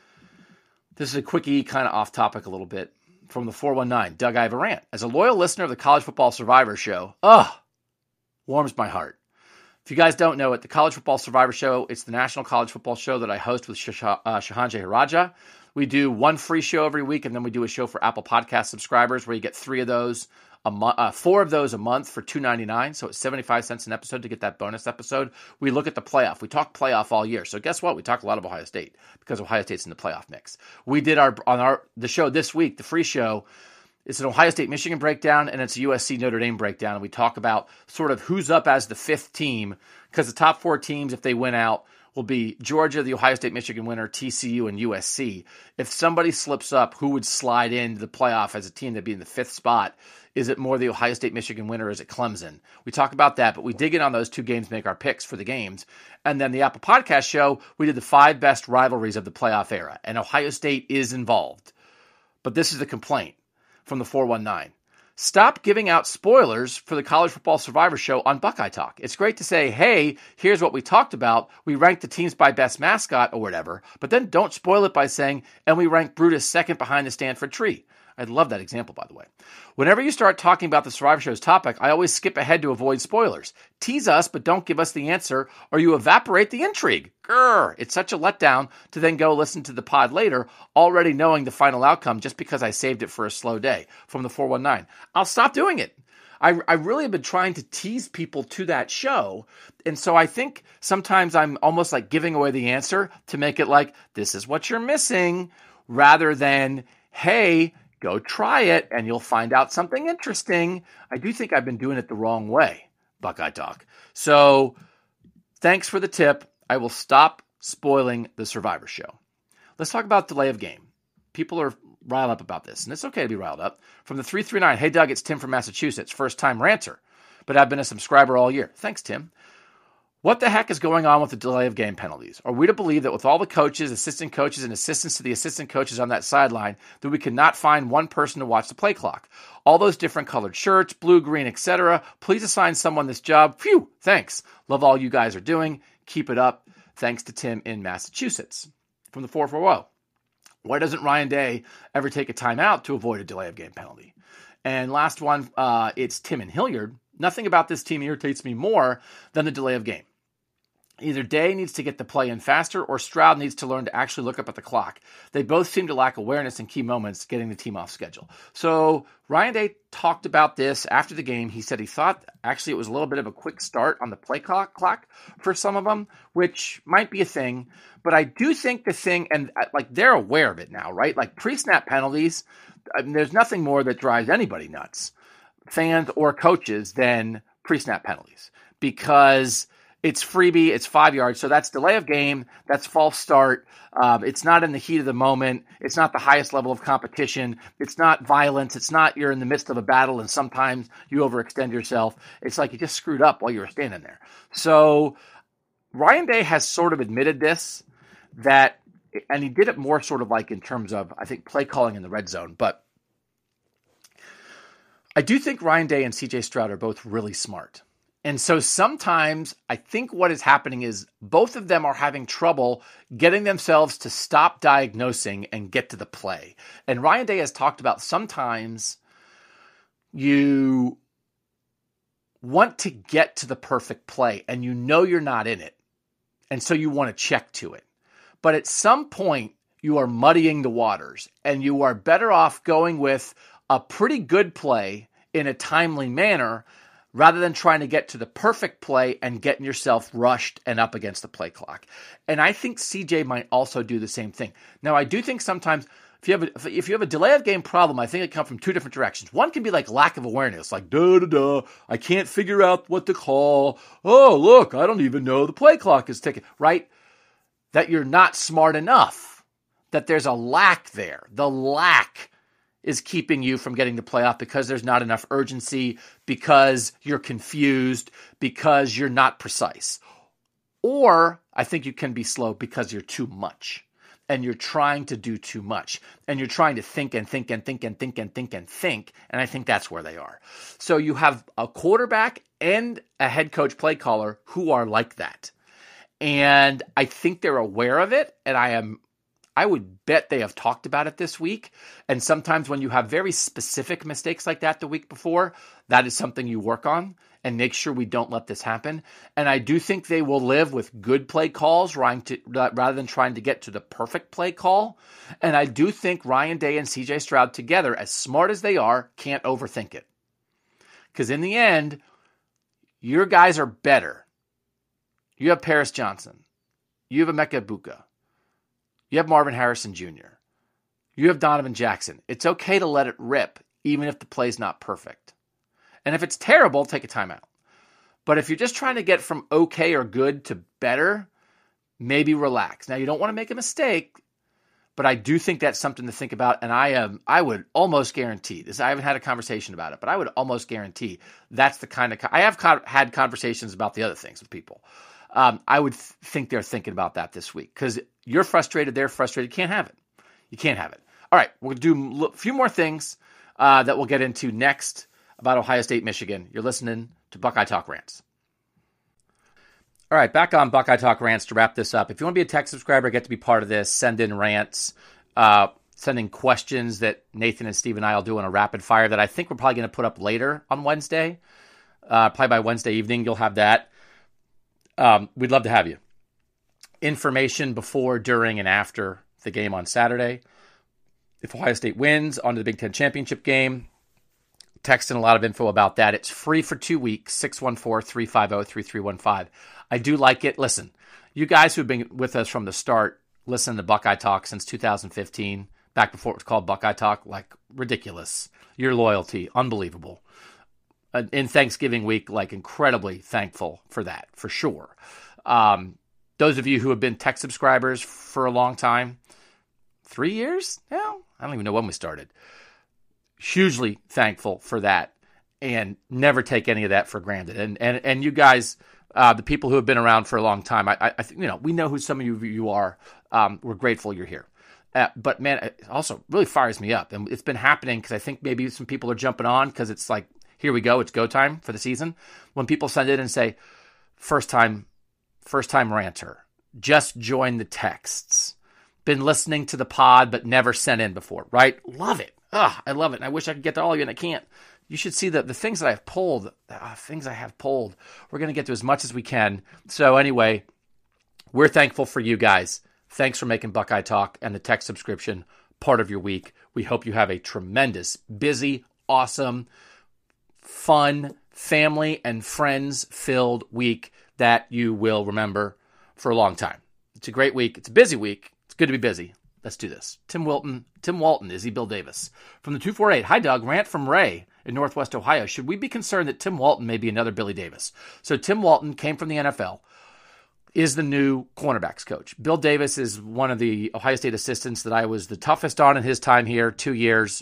This is a quickie, kind of off topic a little bit. From the four one nine, Doug, I have a rant. As a loyal listener of the College Football Survivor Show, ugh, warms my heart. If you guys don't know it, the College Football Survivor Show, it's the national college football show that I host with Shah- uh, Shahan Jeharaja. We do one free show every week, and then we do a show for Apple Podcast subscribers where you get three of those, a mo- uh, four of those a month for two dollars and ninety-nine cents. So it's seventy-five cents an episode to get that bonus episode. We look at the playoff. We talk playoff all year. So guess what? We talk a lot of Ohio State because Ohio State's in the playoff mix. We did our on our the show this week, the free show. It's an Ohio State-Michigan breakdown, and it's a U S C-Notre Dame breakdown. And we talk about sort of who's up as the fifth team, because the top four teams, if they win out, will be Georgia, the Ohio State-Michigan winner, T C U, and U S C. If somebody slips up, who would slide into the playoff as a team that'd be in the fifth spot? Is it more the Ohio State-Michigan winner, or is it Clemson? We talk about that, but we dig in on those two games, make our picks for the games. And then the Apple Podcast show, we did the five best rivalries of the playoff era, and Ohio State is involved. But this is the complaint from the four one nine. Stop giving out spoilers for the College Football Survivor Show on Buckeye Talk. It's great to say, hey, here's what we talked about. We ranked the teams by best mascot or whatever, but then don't spoil it by saying, and we ranked Brutus second behind the Stanford tree. I love that example, by the way. Whenever you start talking about the Survivor Show's topic, I always skip ahead to avoid spoilers. Tease us, but don't give us the answer, or you evaporate the intrigue. Grr! It's such a letdown to then go listen to the pod later, already knowing the final outcome just because I saved it for a slow day. From the four one nine. I'll stop doing it. I, I really have been trying to tease people to that show, and so I think sometimes I'm almost like giving away the answer to make it like, this is what you're missing, rather than, hey, go try it, and you'll find out something interesting. I do think I've been doing it the wrong way, Buckeye Talk. So thanks for the tip. I will stop spoiling the Survivor Show. Let's talk about delay of game. People are riled up about this, and it's okay to be riled up. From the three three nine, hey, Doug, it's Tim from Massachusetts, first-time ranter, but I've been a subscriber all year. Thanks, Tim. What the heck is going on with the delay of game penalties? Are we to believe that with all the coaches, assistant coaches, and assistants to the assistant coaches on that sideline, that we cannot find one person to watch the play clock? All those different colored shirts, blue, green, et cetera. Please assign someone this job. Phew, thanks. Love all you guys are doing. Keep it up. Thanks to Tim in Massachusetts. From the four forty. Why doesn't Ryan Day ever take a timeout to avoid a delay of game penalty? And last one, uh, it's Tim in Hilliard. Nothing about this team irritates me more than the delay of game. Either Day needs to get the play in faster or Stroud needs to learn to actually look up at the clock. They both seem to lack awareness in key moments getting the team off schedule. So Ryan Day talked about this after the game. He said he thought actually it was a little bit of a quick start on the play clock, clock for some of them, which might be a thing. But I do think the thing, and like they're aware of it now, right? Like pre-snap penalties, I mean, there's nothing more that drives anybody nuts, fans or coaches, than pre-snap penalties, because it's freebie, it's five yards, so that's delay of game, that's false start. Um, it's not in the heat of the moment. It's not the highest level of competition. It's not violence. It's not you're in the midst of a battle and sometimes you overextend yourself. It's like you just screwed up while you were standing there. So Ryan Day has sort of admitted this, that, and he did it more sort of like in terms of, I think, play calling in the red zone. But I do think Ryan Day and C J Stroud are both really smart. And so sometimes I think what is happening is both of them are having trouble getting themselves to stop diagnosing and get to the play. And Ryan Day has talked about sometimes you want to get to the perfect play and you know you're not in it. And so you want to check to it. But at some point you are muddying the waters and you are better off going with a pretty good play in a timely manner rather than trying to get to the perfect play and getting yourself rushed and up against the play clock. And I think C J might also do the same thing. Now, I do think sometimes if you have a, if you have a delay of game problem, I think it comes from two different directions. One can be like lack of awareness, like, da da da, I can't figure out what to call. Oh, look, I don't even know the play clock is ticking, right? That you're not smart enough, that there's a lack there. The lack is keeping you from getting the playoff because there's not enough urgency, because you're confused, because you're not precise. Or I think you can be slow because you're too much and you're trying to do too much and you're trying to think and think and think and think and think and think. And I think that's where they are. So you have a quarterback and a head coach play caller who are like that. And I think they're aware of it. And I am I would bet they have talked about it this week. And sometimes when you have very specific mistakes like that the week before, that is something you work on and make sure we don't let this happen. And I do think they will live with good play calls to, rather than trying to get to the perfect play call. And I do think Ryan Day and C J Stroud together, as smart as they are, can't overthink it. Because in the end, your guys are better. You have Paris Johnson. You have Emeka Egbuka. You have Marvin Harrison Junior You have Donovan Jackson. It's okay to let it rip, even if the play's not perfect. And if it's terrible, take a timeout. But if you're just trying to get from okay or good to better, maybe relax. Now, you don't want to make a mistake, but I do think that's something to think about. And I am, I would almost guarantee this. I haven't had a conversation about it, but I would almost guarantee that's the kind of, I have co- had conversations about the other things with people. Um, I would th- think they're thinking about that this week because you're frustrated, they're frustrated. You can't have it. You can't have it. All right, we'll do a few more things uh, that we'll get into next about Ohio State, Michigan. You're listening to Buckeye Talk Rants. All right, back on Buckeye Talk Rants to wrap this up. If you want to be a tech subscriber, get to be part of this, send in rants, uh, send in questions that Nathan and Steve and I will do on a rapid fire that I think we're probably going to put up later on Wednesday. Uh, probably by Wednesday evening, you'll have that. Um, we'd love to have you. Information before, during, and after the game on Saturday. If Ohio State wins, on to the Big Ten Championship game. Texting a lot of info about that. It's free for two weeks, six one four, three five zero, three three one five. I do like it. Listen, you guys who've been with us from the start, listen to Buckeye Talk since two thousand fifteen, back before it was called Buckeye Talk, like ridiculous. Your loyalty, unbelievable. In Thanksgiving week, like incredibly thankful for that, for sure. Um, those of you who have been tech subscribers for a long time, three years now? I don't even know when we started. Hugely thankful for that. and never take any of that for granted. And and and you guys, uh, the people who have been around for a long time, I, I think, you know, we know who some of you, you are. Um, we're grateful you're here. Uh, but man, it also really fires me up. And it's been happening because I think maybe some people are jumping on because it's like, here we go, it's go time for the season. When people send in and say, first time, first time ranter, just joined the texts, been listening to the pod but never sent in before, right? Love it. Ugh, I love it. And I wish I could get to all of you, and I can't. You should see the, the things that I've pulled, uh, things I have pulled. We're going to get to as much as we can. So anyway, we're thankful for you guys. Thanks for making Buckeye Talk and the text subscription part of your week. We hope you have a tremendous, busy, awesome, fun, family and friends-filled week that you will remember for a long time. It's a great week. It's a busy week. It's good to be busy. Let's do this. Tim Wilton, Tim Walton, is he Bill Davis? From the two four eight, hi Doug, rant from Ray in Northwest Ohio. Should we be concerned that Tim Walton may be another Billy Davis? So Tim Walton came from the N F L, is the new cornerbacks coach. Bill Davis is one of the Ohio State assistants that I was the toughest on in his time here, two years.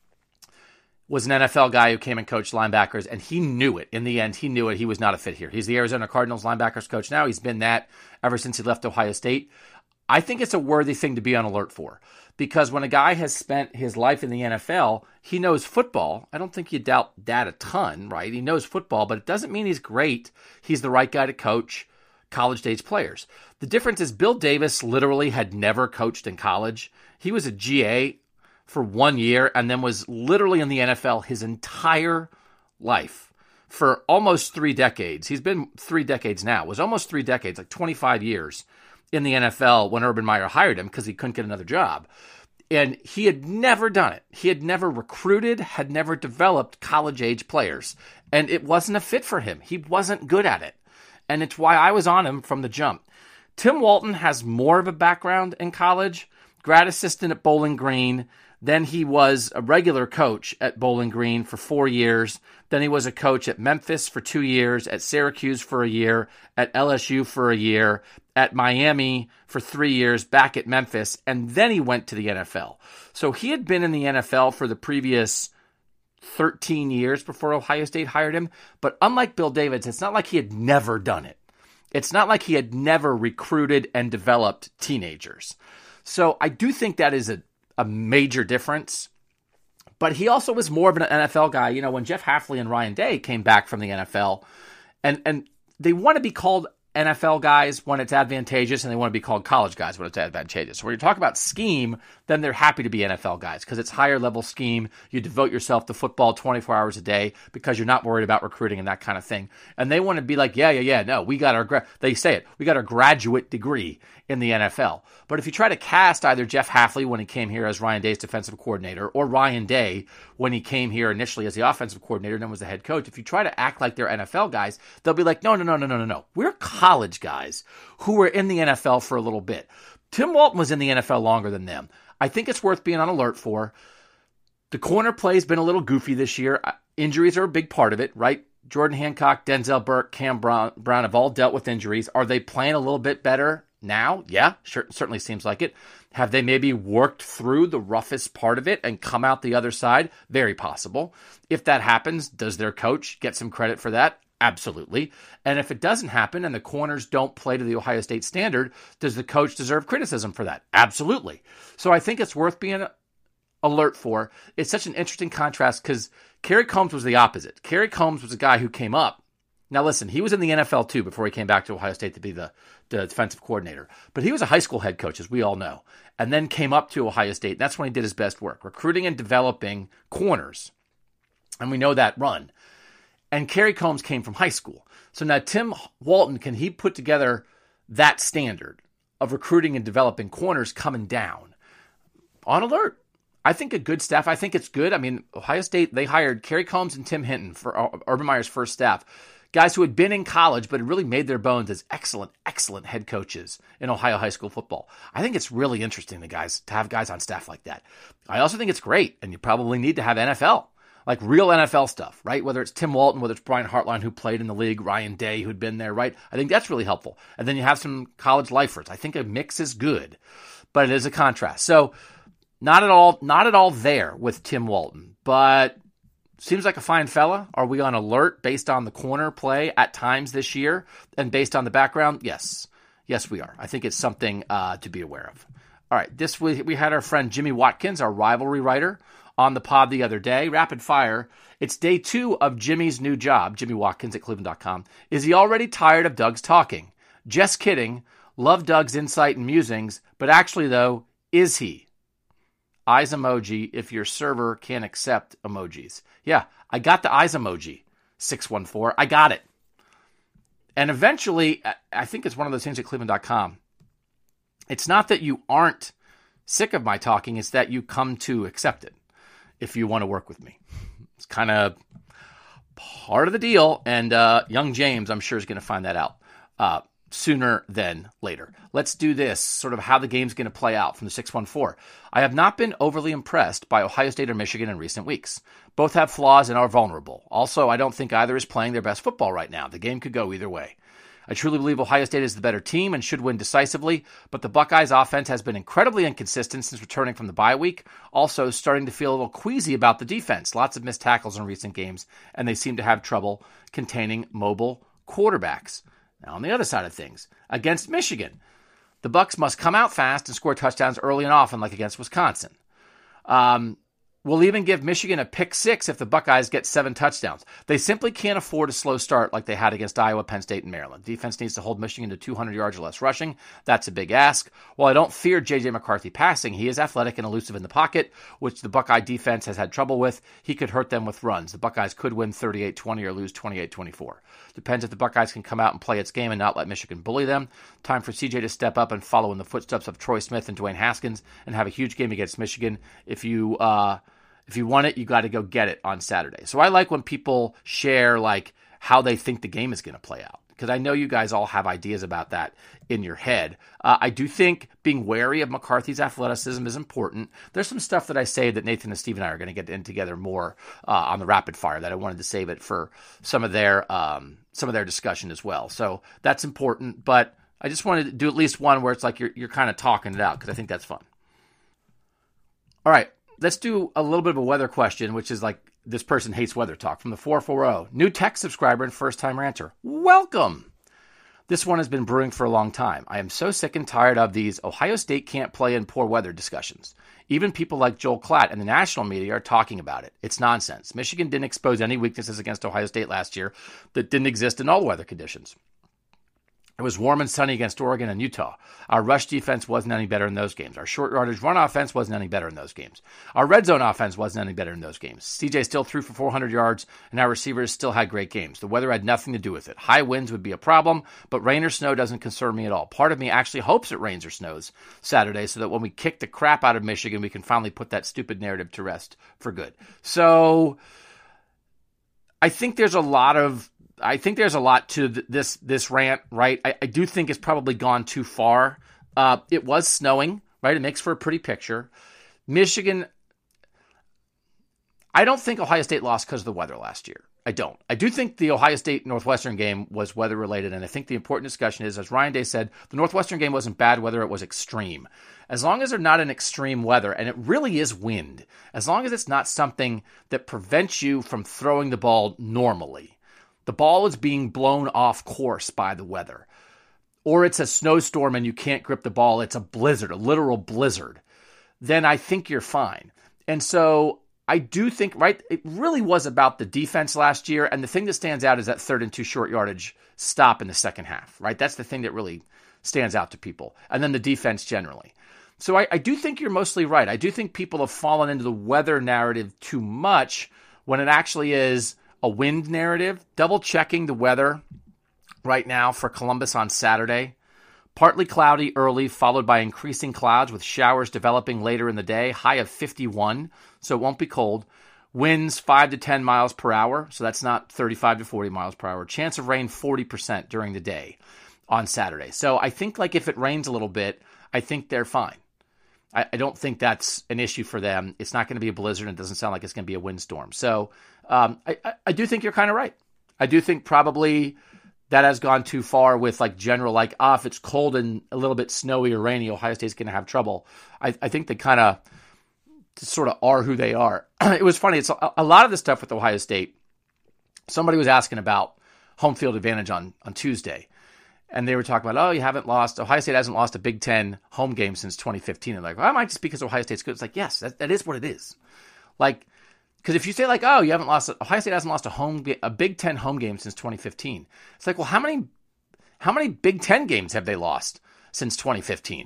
Was an N F L guy who came and coached linebackers, and he knew it. In the end, he knew it. He was not a fit here. He's the Arizona Cardinals linebackers coach now. He's been that ever since he left Ohio State. I think it's a worthy thing to be on alert for, because when a guy has spent his life in the N F L, he knows football. I don't think you doubt that a ton, right? He knows football, but it doesn't mean he's great. He's the right guy to coach college-stage players. The difference is Bill Davis literally had never coached in college. He was a G A for one year and then was literally in the N F L his entire life for almost three decades. He's been three decades now. It was almost three decades, like twenty-five years in the N F L when Urban Meyer hired him because he couldn't get another job. And he had never done it. He had never recruited, had never developed college-age players. And it wasn't a fit for him. He wasn't good at it. And it's why I was on him from the jump. Tim Walton has more of a background in college, grad assistant at Bowling Green. Then he was a regular coach at Bowling Green for four years. Then he was a coach at Memphis for two years, at Syracuse for a year, at L S U for a year, at Miami for three years, back at Memphis, and then he went to the N F L. So he had been in the N F L for the previous thirteen years before Ohio State hired him. But unlike Bill Davis, it's not like he had never done it. It's not like he had never recruited and developed teenagers. So I do think that is a, a major difference. But he also was more of an N F L guy. You know, when Jeff Hafley and Ryan Day came back from the N F L, and, and they want to be called N F L guys when it's advantageous, and they want to be called college guys when it's advantageous. So when you talk about scheme, then they're happy to be N F L guys because it's higher level scheme. You devote yourself to football twenty-four hours a day because you're not worried about recruiting and that kind of thing. And they want to be like, yeah, yeah, yeah, no, we got our, gra-, they say it, we got our graduate degree in the N F L. But if you try to cast either Jeff Hafley when he came here as Ryan Day's defensive coordinator, or Ryan Day when he came here initially as the offensive coordinator and then was the head coach, if you try to act like they're N F L guys, they'll be like, no, no, no, no, no, no, no. We're college guys who were in the N F L for a little bit. Tim Walton was in the N F L longer than them. I think it's worth being on alert for. The corner play has been a little goofy this year. Injuries are a big part of it, right? Jordan Hancock, Denzel Burke, Cam Brown, Brown have all dealt with injuries. Are they playing a little bit better now? Yeah, sure, certainly seems like it. Have they maybe worked through the roughest part of it and come out the other side? Very possible. If that happens, does their coach get some credit for that? Absolutely. And if it doesn't happen and the corners don't play to the Ohio State standard, does the coach deserve criticism for that? Absolutely. So I think it's worth being alert for. It's such an interesting contrast because Kerry Combs was the opposite. Kerry Combs was a guy who came up. Now listen, he was in the N F L too before he came back to Ohio State to be the, the defensive coordinator. But he was a high school head coach, as we all know, and then came up to Ohio State. And that's when he did his best work, recruiting and developing corners. And we know that run. And Kerry Combs came from high school. So now Tim Walton, can he put together that standard of recruiting and developing corners coming down? On alert. I think a good staff. I think it's good. I mean, Ohio State, they hired Kerry Combs and Tim Hinton for Urban Meyer's first staff. Guys who had been in college but had really made their bones as excellent, excellent head coaches in Ohio high school football. I think it's really interesting the guys to have guys on staff like that. I also think it's great, and you probably need to have N F L. Like real N F L stuff, right? Whether it's Tim Walton, whether it's Brian Hartline, who played in the league, Ryan Day, who'd been there, right? I think that's really helpful. And then you have some college lifers. I think a mix is good, but it is a contrast. So not at all, not at all there with Tim Walton, but seems like a fine fella. Are we on alert based on the corner play at times this year and based on the background? Yes. Yes, we are. I think it's something uh, to be aware of. All right, this week we had our friend Jimmy Watkins, our rivalry writer, on the pod the other day. Rapid fire. It's day two of Jimmy's new job, Jimmy Watkins at Cleveland dot com. Is he already tired of Doug's talking? Just kidding. Love Doug's insight and musings, but actually, though, is he? Eyes emoji if your server can't accept emojis. Yeah, I got the eyes emoji, six one four. I got it. And eventually, I think it's one of those things at Cleveland dot com. It's not that you aren't sick of my talking, it's that you come to accept it if you want to work with me. It's kind of part of the deal, and uh, young James, I'm sure, is going to find that out uh, sooner than later. Let's do this, sort of how the game's going to play out from the six one four. I have not been overly impressed by Ohio State or Michigan in recent weeks. Both have flaws and are vulnerable. Also, I don't think either is playing their best football right now. The game could go either way. I truly believe Ohio State is the better team and should win decisively, but the Buckeyes' offense has been incredibly inconsistent since returning from the bye week. Also, starting to feel a little queasy about the defense. Lots of missed tackles in recent games, and they seem to have trouble containing mobile quarterbacks. Now, on the other side of things, against Michigan, the Bucs must come out fast and score touchdowns early and often, like against Wisconsin. Um, we'll even give Michigan a pick six if the Buckeyes get seven touchdowns. They simply can't afford a slow start like they had against Iowa, Penn State, and Maryland. Defense needs to hold Michigan to two hundred yards or less rushing. That's a big ask. While I don't fear J J McCarthy passing, he is athletic and elusive in the pocket, which the Buckeye defense has had trouble with. He could hurt them with runs. The Buckeyes could win thirty-eight twenty or lose twenty-eight twenty-four. Depends if the Buckeyes can come out and play its game and not let Michigan bully them. Time for C J to step up and follow in the footsteps of Troy Smith and Dwayne Haskins and have a huge game against Michigan. If you uh, if you want it, you got to go get it on Saturday. So I like when people share like how they think the game is going to play out, because I know you guys all have ideas about that in your head. Uh, I do think being wary of McCarthy's athleticism is important. There's some stuff that I say that Nathan and Steve and I are going to get in together more uh, on the rapid fire that I wanted to save it for some of their um, some of their discussion as well. So that's important, but I just wanted to do at least one where it's like you're you're kind of talking it out, because I think that's fun. All right, let's do a little bit of a weather question, which is like this person hates weather talk from the four forty. New tech subscriber and first-time ranter. Welcome. This one has been brewing for a long time. I am so sick and tired of these Ohio State can't play in poor weather discussions. Even people like Joel Klatt and the national media are talking about it. It's nonsense. Michigan didn't expose any weaknesses against Ohio State last year that didn't exist in all weather conditions. It was warm and sunny against Oregon and Utah. Our rush defense wasn't any better in those games. Our short yardage run offense wasn't any better in those games. Our red zone offense wasn't any better in those games. C J still threw for four hundred yards, and our receivers still had great games. The weather had nothing to do with it. High winds would be a problem, but rain or snow doesn't concern me at all. Part of me actually hopes it rains or snows Saturday so that when we kick the crap out of Michigan, we can finally put that stupid narrative to rest for good. So I think there's a lot of I think there's a lot to th- this this rant, right? I, I do think it's probably gone too far. Uh, it was snowing, right? It makes for a pretty picture. Michigan, I don't think Ohio State lost because of the weather last year. I don't. I do think the Ohio State-Northwestern game was weather-related, and I think the important discussion is, as Ryan Day said, the Northwestern game wasn't bad weather, it was extreme. As long as they're not in extreme weather, and it really is wind, as long as it's not something that prevents you from throwing the ball normally, the ball is being blown off course by the weather, or it's a snowstorm and you can't grip the ball, it's a blizzard, a literal blizzard, then I think you're fine. And so I do think, right, it really was about the defense last year, and the thing that stands out is that third and two short yardage stop in the second half, right? That's the thing that really stands out to people, and then the defense generally. So I, I do think you're mostly right. I do think people have fallen into the weather narrative too much when it actually is a wind narrative. Double checking the weather right now for Columbus on Saturday. Partly cloudy early, followed by increasing clouds with showers developing later in the day. High of fifty-one, so it won't be cold. Winds five to ten miles per hour, so that's not thirty-five to forty miles per hour. Chance of rain forty percent during the day on Saturday. So I think like if it rains a little bit, I think they're fine. I, I don't think that's an issue for them. It's not going to be a blizzard, and it doesn't sound like it's going to be a windstorm. So um, I, I, I do think you're kind of right. I do think probably that has gone too far with like general, like, ah, if it's cold and a little bit snowy or rainy, Ohio State's going to have trouble. I, I think they kind of sort of are who they are. It was funny. It's a, a lot of the stuff with Ohio State. Somebody was asking about home field advantage on, on Tuesday. And they were talking about, oh, you haven't lost, Ohio State hasn't lost a Big Ten home game since twenty fifteen. And like, well, I might just because Ohio State's good. It's like, yes, that, that is what it is. Like, because if you say like, oh, you haven't lost, Ohio State hasn't lost a home a Big Ten home game since twenty fifteen. It's like, well, how many, how many Big Ten games have they lost since twenty fifteen?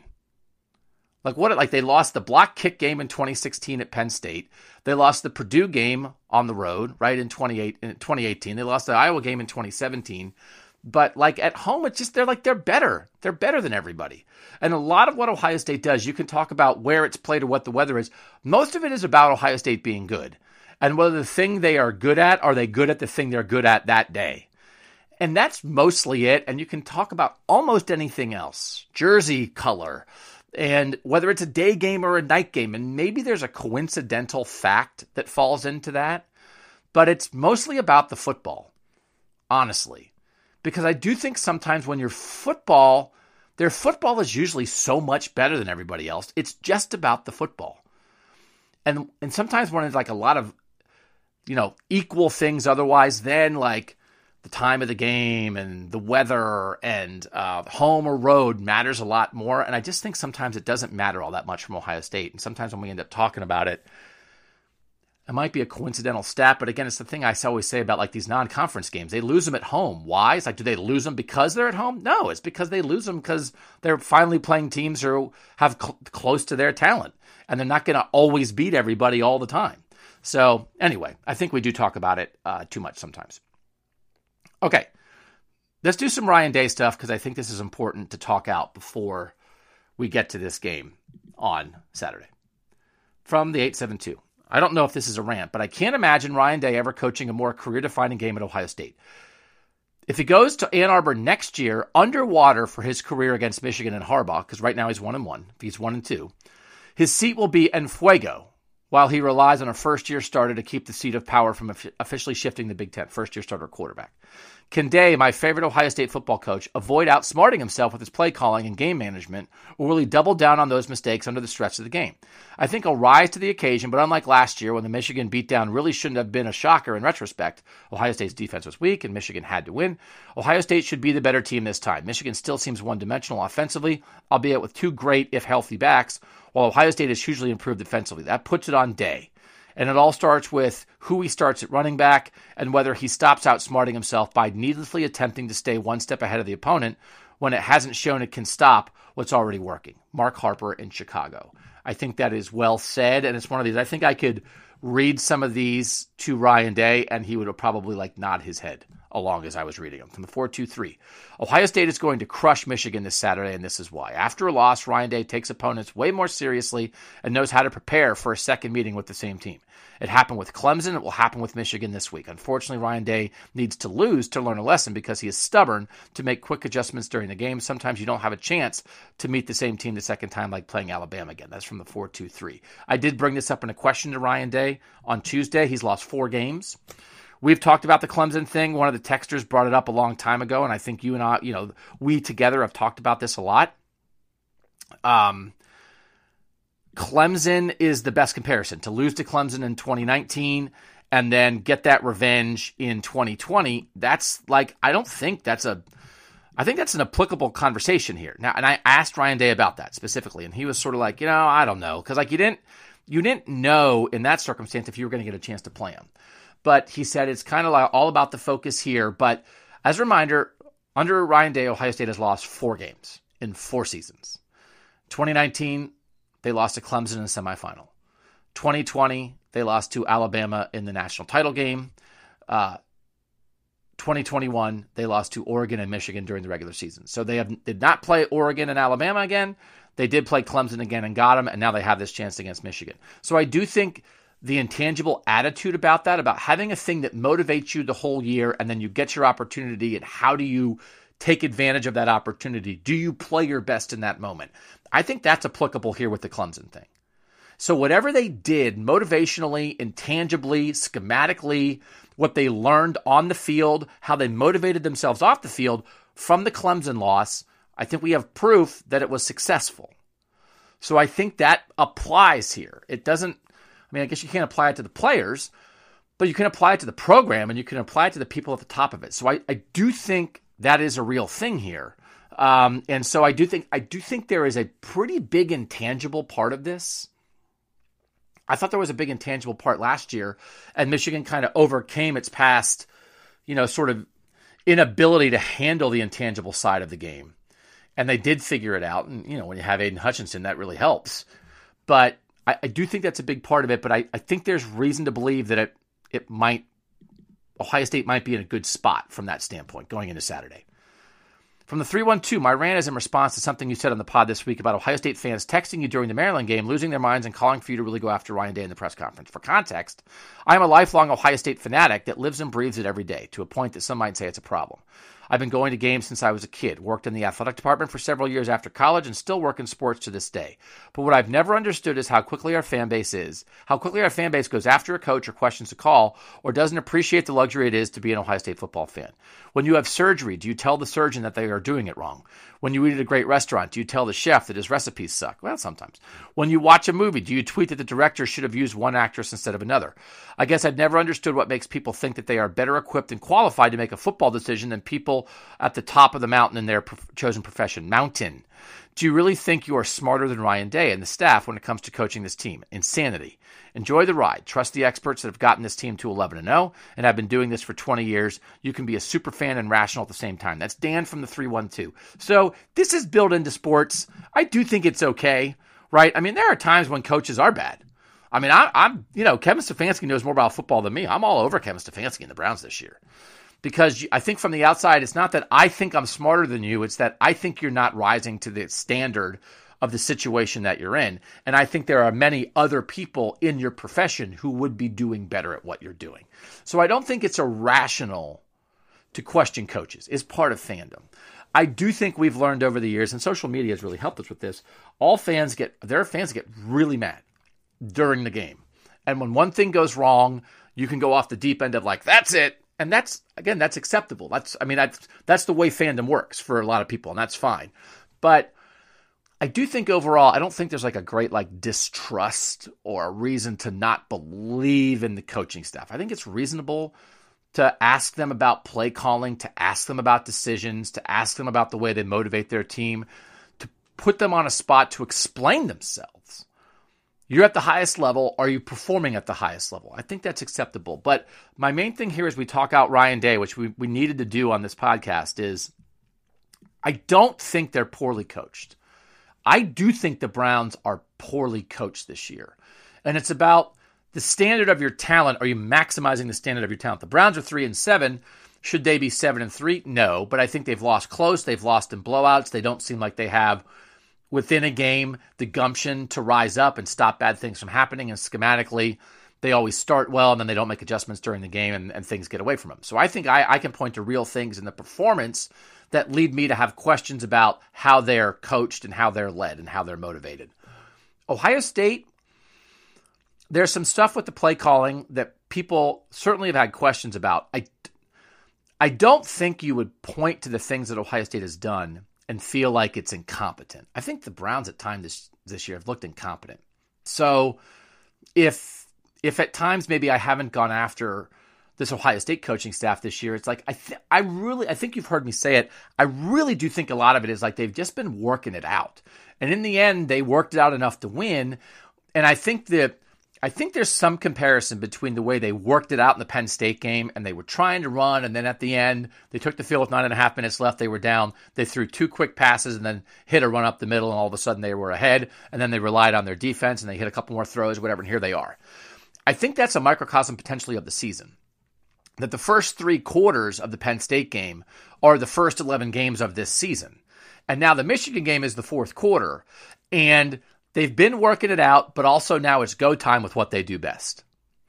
Like what? Like they lost the block kick game in twenty sixteen at Penn State. They lost the Purdue game on the road, right, in twenty eighteen. They lost the Iowa game in twenty seventeen. But like at home, it's just, they're like, they're better. They're better than everybody. And a lot of what Ohio State does, you can talk about where it's played or what the weather is. Most of it is about Ohio State being good. And whether the thing they are good at, are they good at the thing they're good at that day? And that's mostly it. And you can talk about almost anything else. Jersey color. And whether it's a day game or a night game. And maybe there's a coincidental fact that falls into that. But it's mostly about the football. Honestly. Because I do think sometimes when your football, their football is usually so much better than everybody else. It's just about the football. And and sometimes when it's like a lot of, you know, equal things otherwise, then like the time of the game and the weather and uh, home or road matters a lot more. And I just think sometimes it doesn't matter all that much from Ohio State. And sometimes when we end up talking about it, it might be a coincidental stat, but again, it's the thing I always say about like these non-conference games. They lose them at home. Why? It's like, do they lose them because they're at home? No, it's because they lose them because they're finally playing teams who have cl- close to their talent, and they're not going to always beat everybody all the time. So anyway, I think we do talk about it uh, too much sometimes. Okay, let's do some Ryan Day stuff because I think this is important to talk out before we get to this game on Saturday. From the eight seven two. I don't know if this is a rant, but I can't imagine Ryan Day ever coaching a more career-defining game at Ohio State. If he goes to Ann Arbor next year, underwater for his career against Michigan and Harbaugh, because right now he's one and one, if he's one and two, his seat will be en fuego, while he relies on a first-year starter to keep the seat of power from officially shifting the Big Ten, first-year starter quarterback. Can Day, my favorite Ohio State football coach, avoid outsmarting himself with his play calling and game management, or will he double down on those mistakes under the stress of the game? I think he'll rise to the occasion, but unlike last year when the Michigan beatdown really shouldn't have been a shocker in retrospect, Ohio State's defense was weak and Michigan had to win, Ohio State should be the better team this time. Michigan still seems one-dimensional offensively, albeit with two great, if healthy, backs, while Ohio State has hugely improved defensively. That puts it on Day. And it all starts with who he starts at running back and whether he stops outsmarting himself by needlessly attempting to stay one step ahead of the opponent when it hasn't shown it can stop what's already working. Mark Harper in Chicago. I think that is well said, and it's one of these. I think I could read some of these to Ryan Day, and he would have probably like nod his head along as I was reading them. From the four two three. Ohio State is going to crush Michigan this Saturday, and this is why. After a loss, Ryan Day takes opponents way more seriously and knows how to prepare for a second meeting with the same team. It happened with Clemson. It will happen with Michigan this week. Unfortunately, Ryan Day needs to lose to learn a lesson because he is stubborn to make quick adjustments during the game. Sometimes you don't have a chance to meet the same team the second time, like playing Alabama again. That's from the four two three. I did bring this up in a question to Ryan Day on Tuesday. He's lost four games. We've talked about the Clemson thing. One of the texters brought it up a long time ago, and I think you and I, you know, we together have talked about this a lot. Um, Clemson is the best comparison. To lose to Clemson in twenty nineteen and then get that revenge in twenty twenty, that's like, I don't think that's a, I think that's an applicable conversation here. Now, and I asked Ryan Day about that specifically, and he was sort of like, you know, I don't know. Because like you didn't, you didn't know in that circumstance if you were going to get a chance to play him. But he said it's kind of like all about the focus here. But as a reminder, under Ryan Day, Ohio State has lost four games in four seasons. twenty nineteen, they lost to Clemson in the semifinal. twenty twenty, they lost to Alabama in the national title game. Uh, twenty twenty-one, they lost to Oregon and Michigan during the regular season. So they have, did not play Oregon and Alabama again. They did play Clemson again and got them, and now they have this chance against Michigan. So I do think the intangible attitude about that, about having a thing that motivates you the whole year, and then you get your opportunity, and how do you take advantage of that opportunity? Do you play your best in that moment? I think that's applicable here with the Clemson thing. So whatever they did motivationally, intangibly, schematically, what they learned on the field, how they motivated themselves off the field from the Clemson loss, I think we have proof that it was successful. So I think that applies here. It doesn't, I mean, I guess you can't apply it to the players, but you can apply it to the program and you can apply it to the people at the top of it. So I, I do think that is a real thing here. Um, and so I do think I do think there is a pretty big intangible part of this. I thought there was a big intangible part last year, and Michigan kind of overcame its past, you know, sort of inability to handle the intangible side of the game. And they did figure it out. And, you know, when you have Aiden Hutchinson, that really helps. But I, I do think that's a big part of it. But I, I think there's reason to believe that it it might, Ohio State might be in a good spot from that standpoint going into Saturday. From the three one two, my rant is in response to something you said on the pod this week about Ohio State fans texting you during the Maryland game, losing their minds and calling for you to really go after Ryan Day in the press conference. For context, I am a lifelong Ohio State fanatic that lives and breathes it every day, to a point that some might say it's a problem. I've been going to games since I was a kid, worked in the athletic department for several years after college, and still work in sports to this day. But what I've never understood is how quickly our fan base is, how quickly our fan base goes after a coach or questions a call, or doesn't appreciate the luxury it is to be an Ohio State football fan. When you have surgery, do you tell the surgeon that they are doing it wrong? When you eat at a great restaurant, do you tell the chef that his recipes suck? Well, sometimes. When you watch a movie, do you tweet that the director should have used one actress instead of another? I guess I've never understood what makes people think that they are better equipped and qualified to make a football decision than people at the top of the mountain in their chosen profession. Mountain. Do you really think you are smarter than Ryan Day and the staff when it comes to coaching this team? Insanity. Enjoy the ride. Trust the experts that have gotten this team to eleven and oh and have been doing this for twenty years. You can be a super fan and rational at the same time. That's Dan from the three one two. So this is built into sports. I do think it's okay, right? I mean, there are times when coaches are bad. I mean, I, I'm, you know, Kevin Stefanski knows more about football than me. I'm all over Kevin Stefanski and the Browns this year. Because I think from the outside, it's not that I think I'm smarter than you. It's that I think you're not rising to the standard of the situation that you're in. And I think there are many other people in your profession who would be doing better at what you're doing. So I don't think it's irrational to question coaches. It's part of fandom. I do think we've learned over the years, and social media has really helped us with this, all fans get, their fans get really mad during the game. And when one thing goes wrong, you can go off the deep end of like, that's it. And that's, again, that's acceptable. That's, I mean, that's, that's the way fandom works for a lot of people, and that's fine. But I do think overall, I don't think there's like a great like distrust or a reason to not believe in the coaching staff. I think it's reasonable to ask them about play calling, to ask them about decisions, to ask them about the way they motivate their team, to put them on a spot to explain themselves. You're at the highest level. Are you performing at the highest level? I think that's acceptable. But my main thing here as we talk out Ryan Day, which we, we needed to do on this podcast, is I don't think they're poorly coached. I do think the Browns are poorly coached this year. And it's about the standard of your talent. Are you maximizing the standard of your talent? The Browns are three and seven. Should they be seven and three? No, but I think they've lost close. They've lost in blowouts. They don't seem like they have within a game the gumption to rise up and stop bad things from happening. And schematically, they always start well and then they don't make adjustments during the game and, and things get away from them. So I think I, I can point to real things in the performance that lead me to have questions about how they're coached and how they're led and how they're motivated. Ohio State, there's some stuff with the play calling that people certainly have had questions about. I, I don't think you would point to the things that Ohio State has done and feel like it's incompetent. I think the Browns at times this, this year have looked incompetent. So if if at times maybe I haven't gone after this Ohio State coaching staff this year, it's like I th- I really I think you've heard me say it. I really do think a lot of it is like they've just been working it out, and in the end they worked it out enough to win. And I think that I think there's some comparison between the way they worked it out in the Penn State game and they were trying to run, and then at the end they took the field with nine and a half minutes left. They were down. They threw two quick passes and then hit a run up the middle, and all of a sudden they were ahead. And then they relied on their defense and they hit a couple more throws, whatever. And here they are. I think that's a microcosm potentially of the season. That the first three quarters of the Penn State game are the first eleven games of this season. And now the Michigan game is the fourth quarter. And they've been working it out, but also now it's go time with what they do best.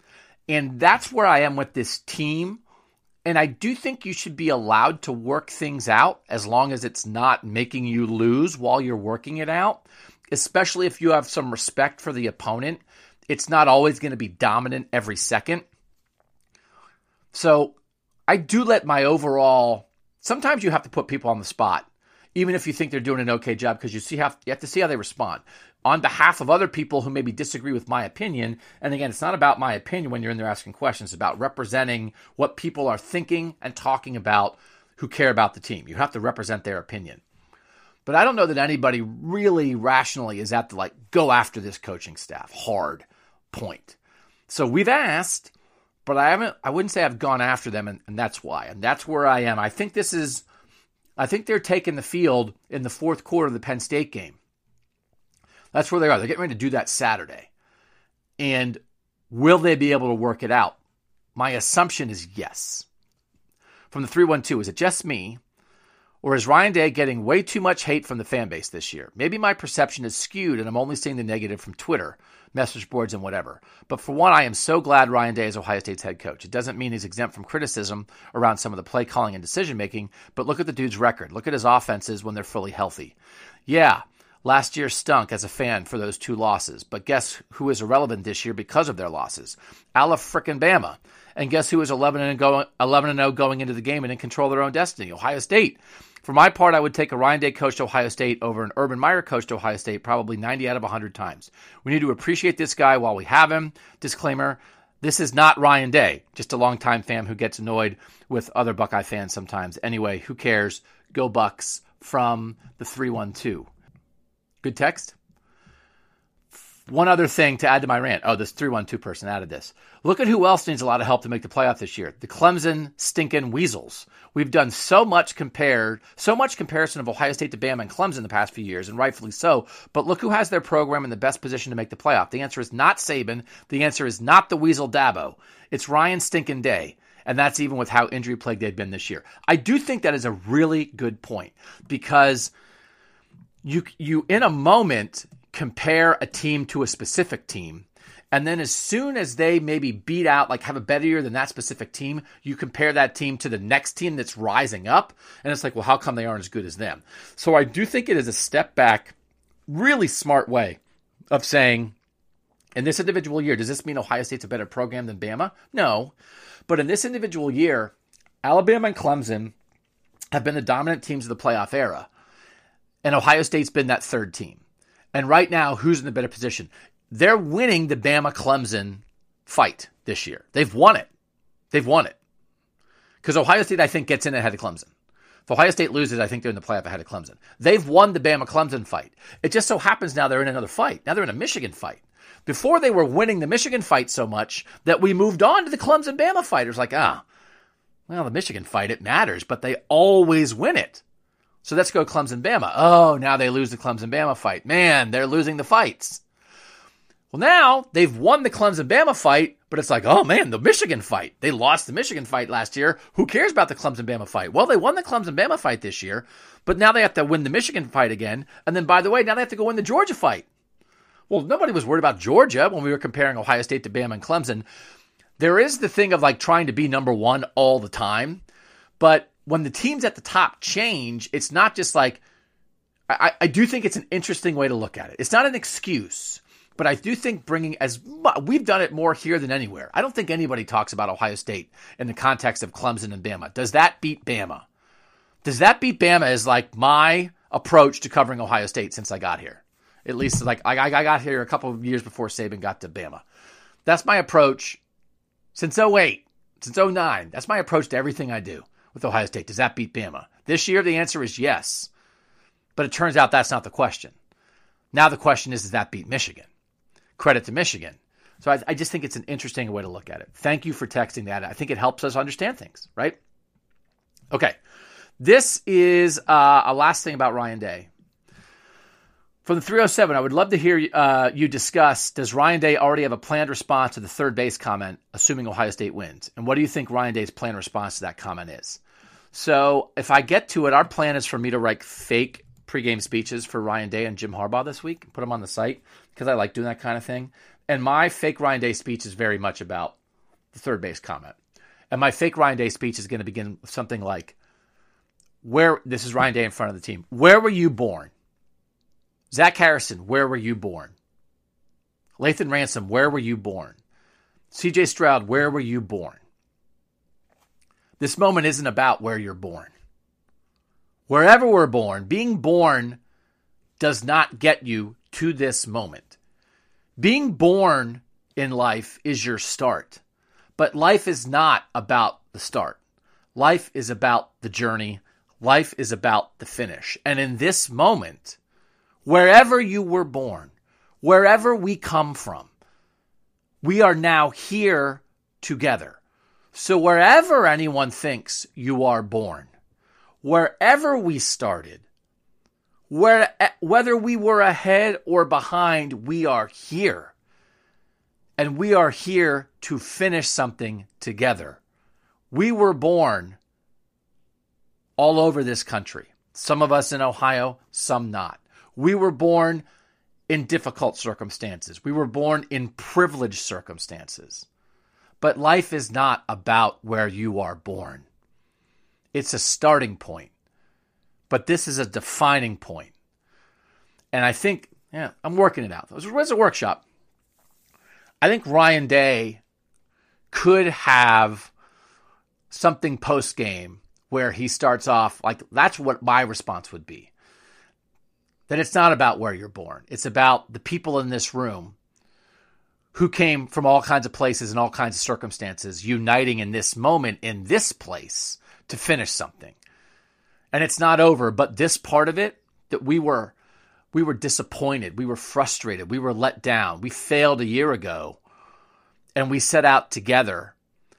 And that's where I am with this team. And I do think you should be allowed to work things out as long as it's not making you lose while you're working it out, especially if you have some respect for the opponent. It's not always going to be dominant every second. So I do let my overall, sometimes you have to put people on the spot. even if you think they're doing an okay job, because you see how you have to see how they respond. On behalf of other people who maybe disagree with my opinion, and again, it's not about my opinion when you're in there asking questions, it's about representing what people are thinking and talking about who care about the team. You have to represent their opinion. But I don't know that anybody really rationally is at the, like, go after this coaching staff hard point. So we've asked, but I haven't, I wouldn't say I've gone after them, and, and that's why. And that's where I am. I think this is, I think they're taking the field in the fourth quarter of the Penn State game. That's where they are. They're getting ready to do that Saturday. And will they be able to work it out? My assumption is yes. From the three one two, is it just me? Or is Ryan Day getting way too much hate from the fan base this year? Maybe my perception is skewed and I'm only seeing the negative from Twitter, message boards, and whatever. But for one, I am so glad Ryan Day is Ohio State's head coach. It doesn't mean he's exempt from criticism around some of the play calling and decision making, but look at the dude's record. Look at his offenses when they're fully healthy. Yeah, last year stunk as a fan for those two losses, but guess who is irrelevant this year because of their losses? Ala frickin' Bama. And guess who is eleven and oh going into the game and in control of their own destiny? Ohio State. For my part, I would take a Ryan Day coached Ohio State over an Urban Meyer coached Ohio State probably ninety out of one hundred times. We need to appreciate this guy while we have him. Disclaimer, this is not Ryan Day, just a longtime fan who gets annoyed with other Buckeye fans sometimes. Anyway, who cares? Go Bucks from the three one two. Good text? One other thing to add to my rant. Oh, this three one two person added this. Look at who else needs a lot of help to make the playoff this year. The Clemson stinking Weasels. We've done so much compared, so much comparison of Ohio State to Bama and Clemson the past few years, and rightfully so. But look who has their program in the best position to make the playoff. The answer is not Saban. The answer is not the Weasel Dabo. It's Ryan stinking Day. And that's even with how injury plagued they've been this year. I do think that is a really good point because you, you in a moment, compare a team to a specific team. And then as soon as they maybe beat out, like have a better year than that specific team, you compare that team to the next team that's rising up. And it's like, well, how come they aren't as good as them? So I do think it is a step back, really smart way of saying, in this individual year, does this mean Ohio State's a better program than Bama? No. But in this individual year, Alabama and Clemson have been the dominant teams of the playoff era. And Ohio State's been that third team. And right now, who's in the better position? They're winning the Bama-Clemson fight this year. They've won it. They've won it. Because Ohio State, I think, gets in ahead of Clemson. If Ohio State loses, I think they're in the playoff ahead of Clemson. They've won the Bama-Clemson fight. It just so happens now they're in another fight. Now they're in a Michigan fight. Before they were winning the Michigan fight so much that we moved on to the Clemson-Bama fight. It was like, ah, well, the Michigan fight, it matters, but they always win it. So let's go Clemson-Bama. Oh, now they lose the Clemson-Bama fight. Man, they're losing the fights. Well, now they've won the Clemson-Bama fight, but it's like, oh man, the Michigan fight. They lost the Michigan fight last year. Who cares about the Clemson-Bama fight? Well, they won the Clemson-Bama fight this year, but now they have to win the Michigan fight again. And then, by the way, now they have to go win the Georgia fight. Well, nobody was worried about Georgia when we were comparing Ohio State to Bama and Clemson. There is the thing of like trying to be number one all the time, but when the teams at the top change, it's not just like, I, I do think it's an interesting way to look at it. It's not an excuse. But I do think bringing as much, we've done it more here than anywhere. I don't think anybody talks about Ohio State in the context of Clemson and Bama. Does that beat Bama? Does that beat Bama is like my approach to covering Ohio State since I got here. At least like I, I got here a couple of years before Saban got to Bama. That's my approach since oh eight, since oh nine. That's my approach to everything I do with Ohio State. Does that beat Bama? This year, the answer is yes. But it turns out that's not the question. Now the question is, does that beat Michigan? Credit to Michigan. So I, I just think it's an interesting way to look at it. Thank you for texting that. I think it helps us understand things, right? Okay. This is uh, a last thing about Ryan Day. From the three oh seven, I would love to hear uh, you discuss, does Ryan Day already have a planned response to the third base comment, assuming Ohio State wins? And what do you think Ryan Day's planned response to that comment is? So if I get to it, our plan is for me to write fake pregame speeches for Ryan Day and Jim Harbaugh this week, put them on the site, because I like doing that kind of thing. And my fake Ryan Day speech is very much about the third base comment. And my fake Ryan Day speech is going to begin with something like, "Where?" This is Ryan Day in front of the team. "Where were you born? Zach Harrison, where were you born? Lathan Ransom, where were you born? C J Stroud, where were you born?" This moment isn't about where you're born. Wherever we're born, being born does not get you to this moment. Being born in life is your start, but life is not about the start. Life is about the journey. Life is about the finish. And in this moment, wherever you were born, wherever we come from, we are now here together. So wherever anyone thinks you are born, wherever we started, where, whether we were ahead or behind, we are here. And we are here to finish something together. We were born all over this country. Some of us in Ohio, some not. We were born in difficult circumstances. We were born in privileged circumstances. But life is not about where you are born. It's a starting point. But this is a defining point. And I think, yeah, I'm working it out. It was a workshop. I think Ryan Day could have something post-game where he starts off, like, that's what my response would be. That it's not about where you're born. It's about the people in this room who came from all kinds of places and all kinds of circumstances, uniting in this moment, in this place, to finish something. And it's not over, but this part of it, that we were we were disappointed, we were frustrated, we were let down, we failed a year ago, and we set out together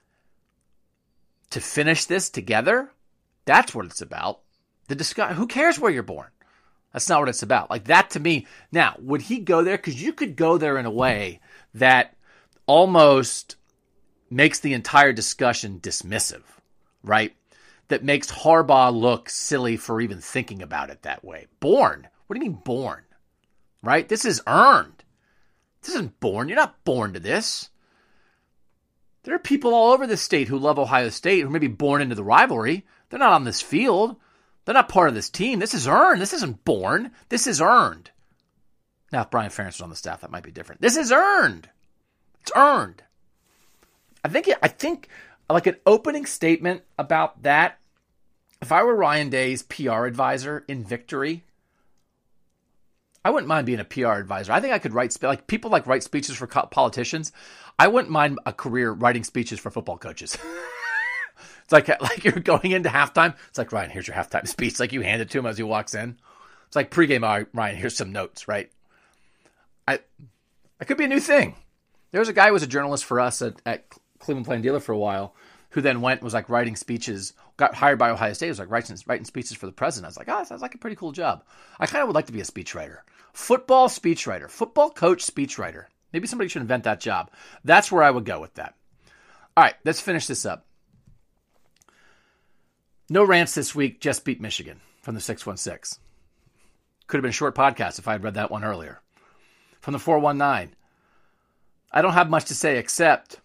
to finish this together. That's what it's about. The discuss- who cares where you're born? That's not what it's about. Like, that to me. Now, would he go there? Because you could go there in a way that almost makes the entire discussion dismissive, right? That makes Harbaugh look silly for even thinking about it that way. Born? What do you mean born? Right? This is earned. This isn't born. You're not born to this. There are people all over this state who love Ohio State who may be born into the rivalry. They're not on this field. They're not part of this team. This is earned. This isn't born. This is earned. Now, if Brian Ferentz was on the staff, that might be different. This is earned. It's earned. I think, I think like an opening statement about that, if I were Ryan Day's P R advisor in victory, I wouldn't mind being a P R advisor. I think I could write, like people like write speeches for politicians. I wouldn't mind a career writing speeches for football coaches. It's like, like you're going into halftime. It's like, Ryan, here's your halftime speech. It's like you hand it to him as he walks in. It's like pregame, Ryan, here's some notes, right? I, that could be a new thing. There was a guy who was a journalist for us at, at Cleveland Plain Dealer for a while, who then went and was like writing speeches, got hired by Ohio State, was like writing, writing speeches for the president. I was like, oh, that sounds like a pretty cool job. I kind of would like to be a speechwriter. Football speechwriter. Football coach speechwriter. Maybe somebody should invent that job. That's where I would go with that. All right, let's finish this up. No rants this week, just beat Michigan from the six one six. Could have been a short podcast if I had read that one earlier. From the four one nine. I don't have much to say except,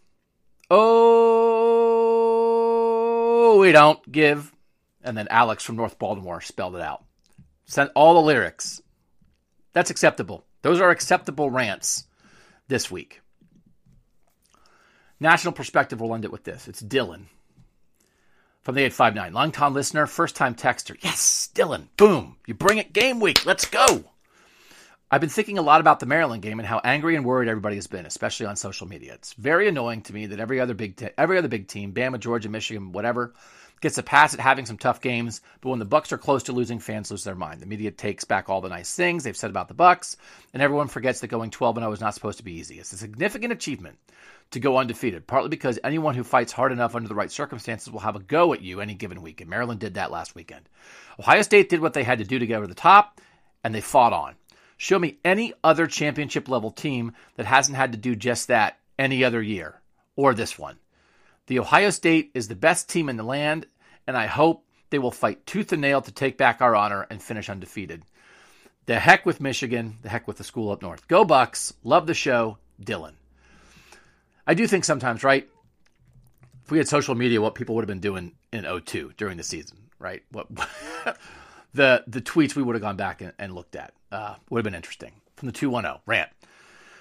oh, we don't give. And then Alex from North Baltimore spelled it out. Sent all the lyrics. That's acceptable. Those are acceptable rants this week. National Perspective will end it with this. It's Dylan from the eight five nine. Long-time listener, first-time texter. Yes, Dylan. Boom. You bring it game week. Let's go. I've been thinking a lot about the Maryland game and how angry and worried everybody has been, especially on social media. It's very annoying to me that every other big te- every other big team, Bama, Georgia, Michigan, whatever, gets a pass at having some tough games, but when the Bucs are close to losing, fans lose their mind. The media takes back all the nice things they've said about the Bucs, and everyone forgets that going twelve and oh is not supposed to be easy. It's a significant achievement to go undefeated, partly because anyone who fights hard enough under the right circumstances will have a go at you any given week, and Maryland did that last weekend. Ohio State did what they had to do to get over the top, and they fought on. Show me any other championship-level team that hasn't had to do just that any other year, or this one. The Ohio State is the best team in the land, and I hope they will fight tooth and nail to take back our honor and finish undefeated. The heck with Michigan, the heck with the school up north. Go Bucks, love the show, Dylan. I do think sometimes, right, if we had social media, what people would have been doing in oh two during the season, right? What the the tweets we would have gone back and, and looked at uh, would have been interesting. From the two one oh, rant.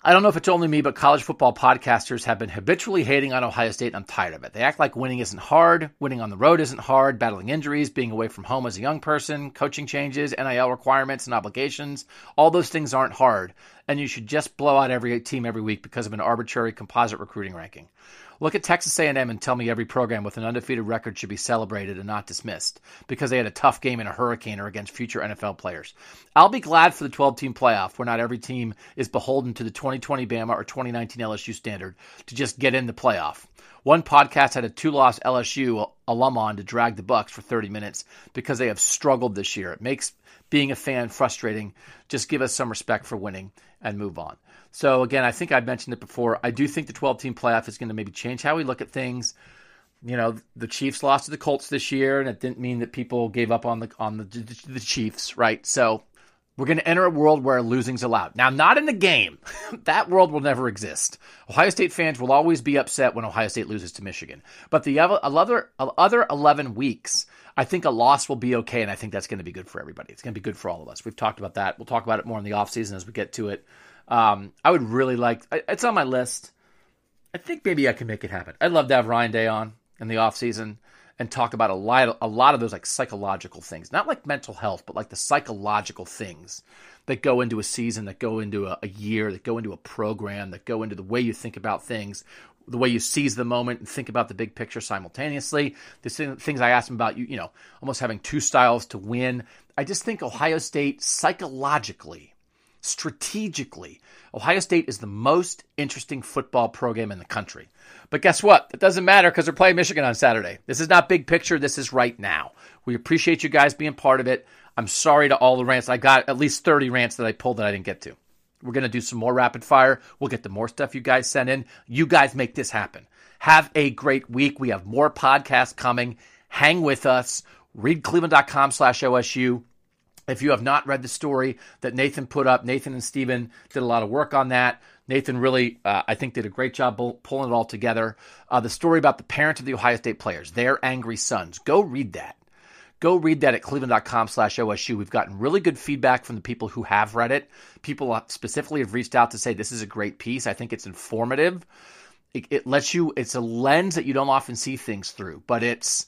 I don't know if it's only me, but college football podcasters have been habitually hating on Ohio State, and I'm tired of it. They act like winning isn't hard, winning on the road isn't hard, battling injuries, being away from home as a young person, coaching changes, N I L requirements and obligations. All those things aren't hard, and you should just blow out every team every week because of an arbitrary composite recruiting ranking. Look at Texas A and M and tell me every program with an undefeated record should be celebrated and not dismissed because they had a tough game in a hurricane or against future N F L players. I'll be glad for the twelve-team playoff where not every team is beholden to the twenty twenty Bama or twenty nineteen L S U standard to just get in the playoff. One podcast had a two-loss L S U alum on to drag the Bucs for thirty minutes because they have struggled this year. It makes being a fan frustrating. Just give us some respect for winning and move on. So again, I think I've mentioned it before. I do think the twelve-team playoff is going to maybe change how we look at things. You know, the Chiefs lost to the Colts this year, and it didn't mean that people gave up on the on the, the Chiefs, right? So we're going to enter a world where losing's allowed. Now, not in the game. That world will never exist. Ohio State fans will always be upset when Ohio State loses to Michigan. But the other other eleven weeks, I think a loss will be okay, and I think that's going to be good for everybody. It's going to be good for all of us. We've talked about that. We'll talk about it more in the offseason as we get to it. Um, I would really like – it's on my list. I think maybe I can make it happen. I'd love to have Ryan Day on in the offseason and talk about a lot, a lot of those like psychological things. Not like mental health, but like the psychological things that go into a season, that go into a, a year, that go into a program, that go into the way you think about things, the way you seize the moment and think about the big picture simultaneously. The things I asked him about, you, you know, almost having two styles to win. I just think Ohio State psychologically, strategically, Ohio State is the most interesting football program in the country. But guess what? It doesn't matter because they're playing Michigan on Saturday. This is not big picture. This is right now. We appreciate you guys being part of it. I'm sorry to all the rants. I got at least thirty rants that I pulled that I didn't get to. We're going to do some more rapid fire. We'll get to more stuff you guys send in. You guys make this happen. Have a great week. We have more podcasts coming. Hang with us. Read cleveland.com slash OSU. If you have not read the story that Nathan put up, Nathan and Steven did a lot of work on that. Nathan really, uh, I think, did a great job pulling it all together. Uh, the story about the parents of the Ohio State players, their angry sons. Go read that. Go read that at cleveland.com slash OSU. We've gotten really good feedback from the people who have read it. People specifically have reached out to say this is a great piece. I think it's informative. It, it lets you, it's a lens that you don't often see things through, but it's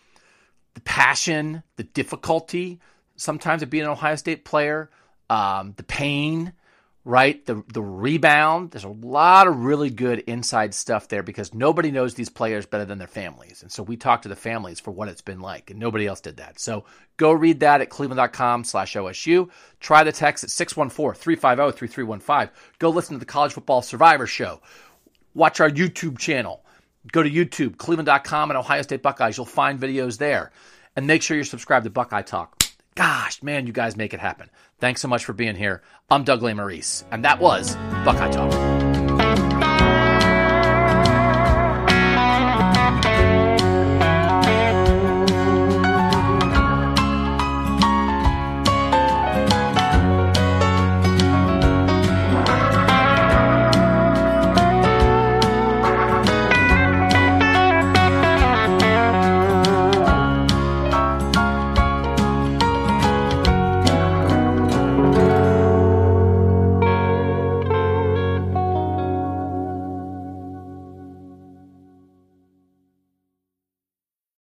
the passion, the difficulty, sometimes of being an Ohio State player, um, the pain, right? The the rebound. There's a lot of really good inside stuff there because nobody knows these players better than their families. And so we talk to the families for what it's been like, and nobody else did that. So go read that at cleveland.com slash OSU. Try the text at six one four, three five zero, three three one five. Go listen to the College Football Survivor Show. Watch our YouTube channel. Go to YouTube, cleveland dot com and Ohio State Buckeyes. You'll find videos there. And make sure you're subscribed to Buckeye Talk. Gosh, man, you guys make it happen. Thanks so much for being here. I'm Doug Lesmerises, and that was Buckeye Talk.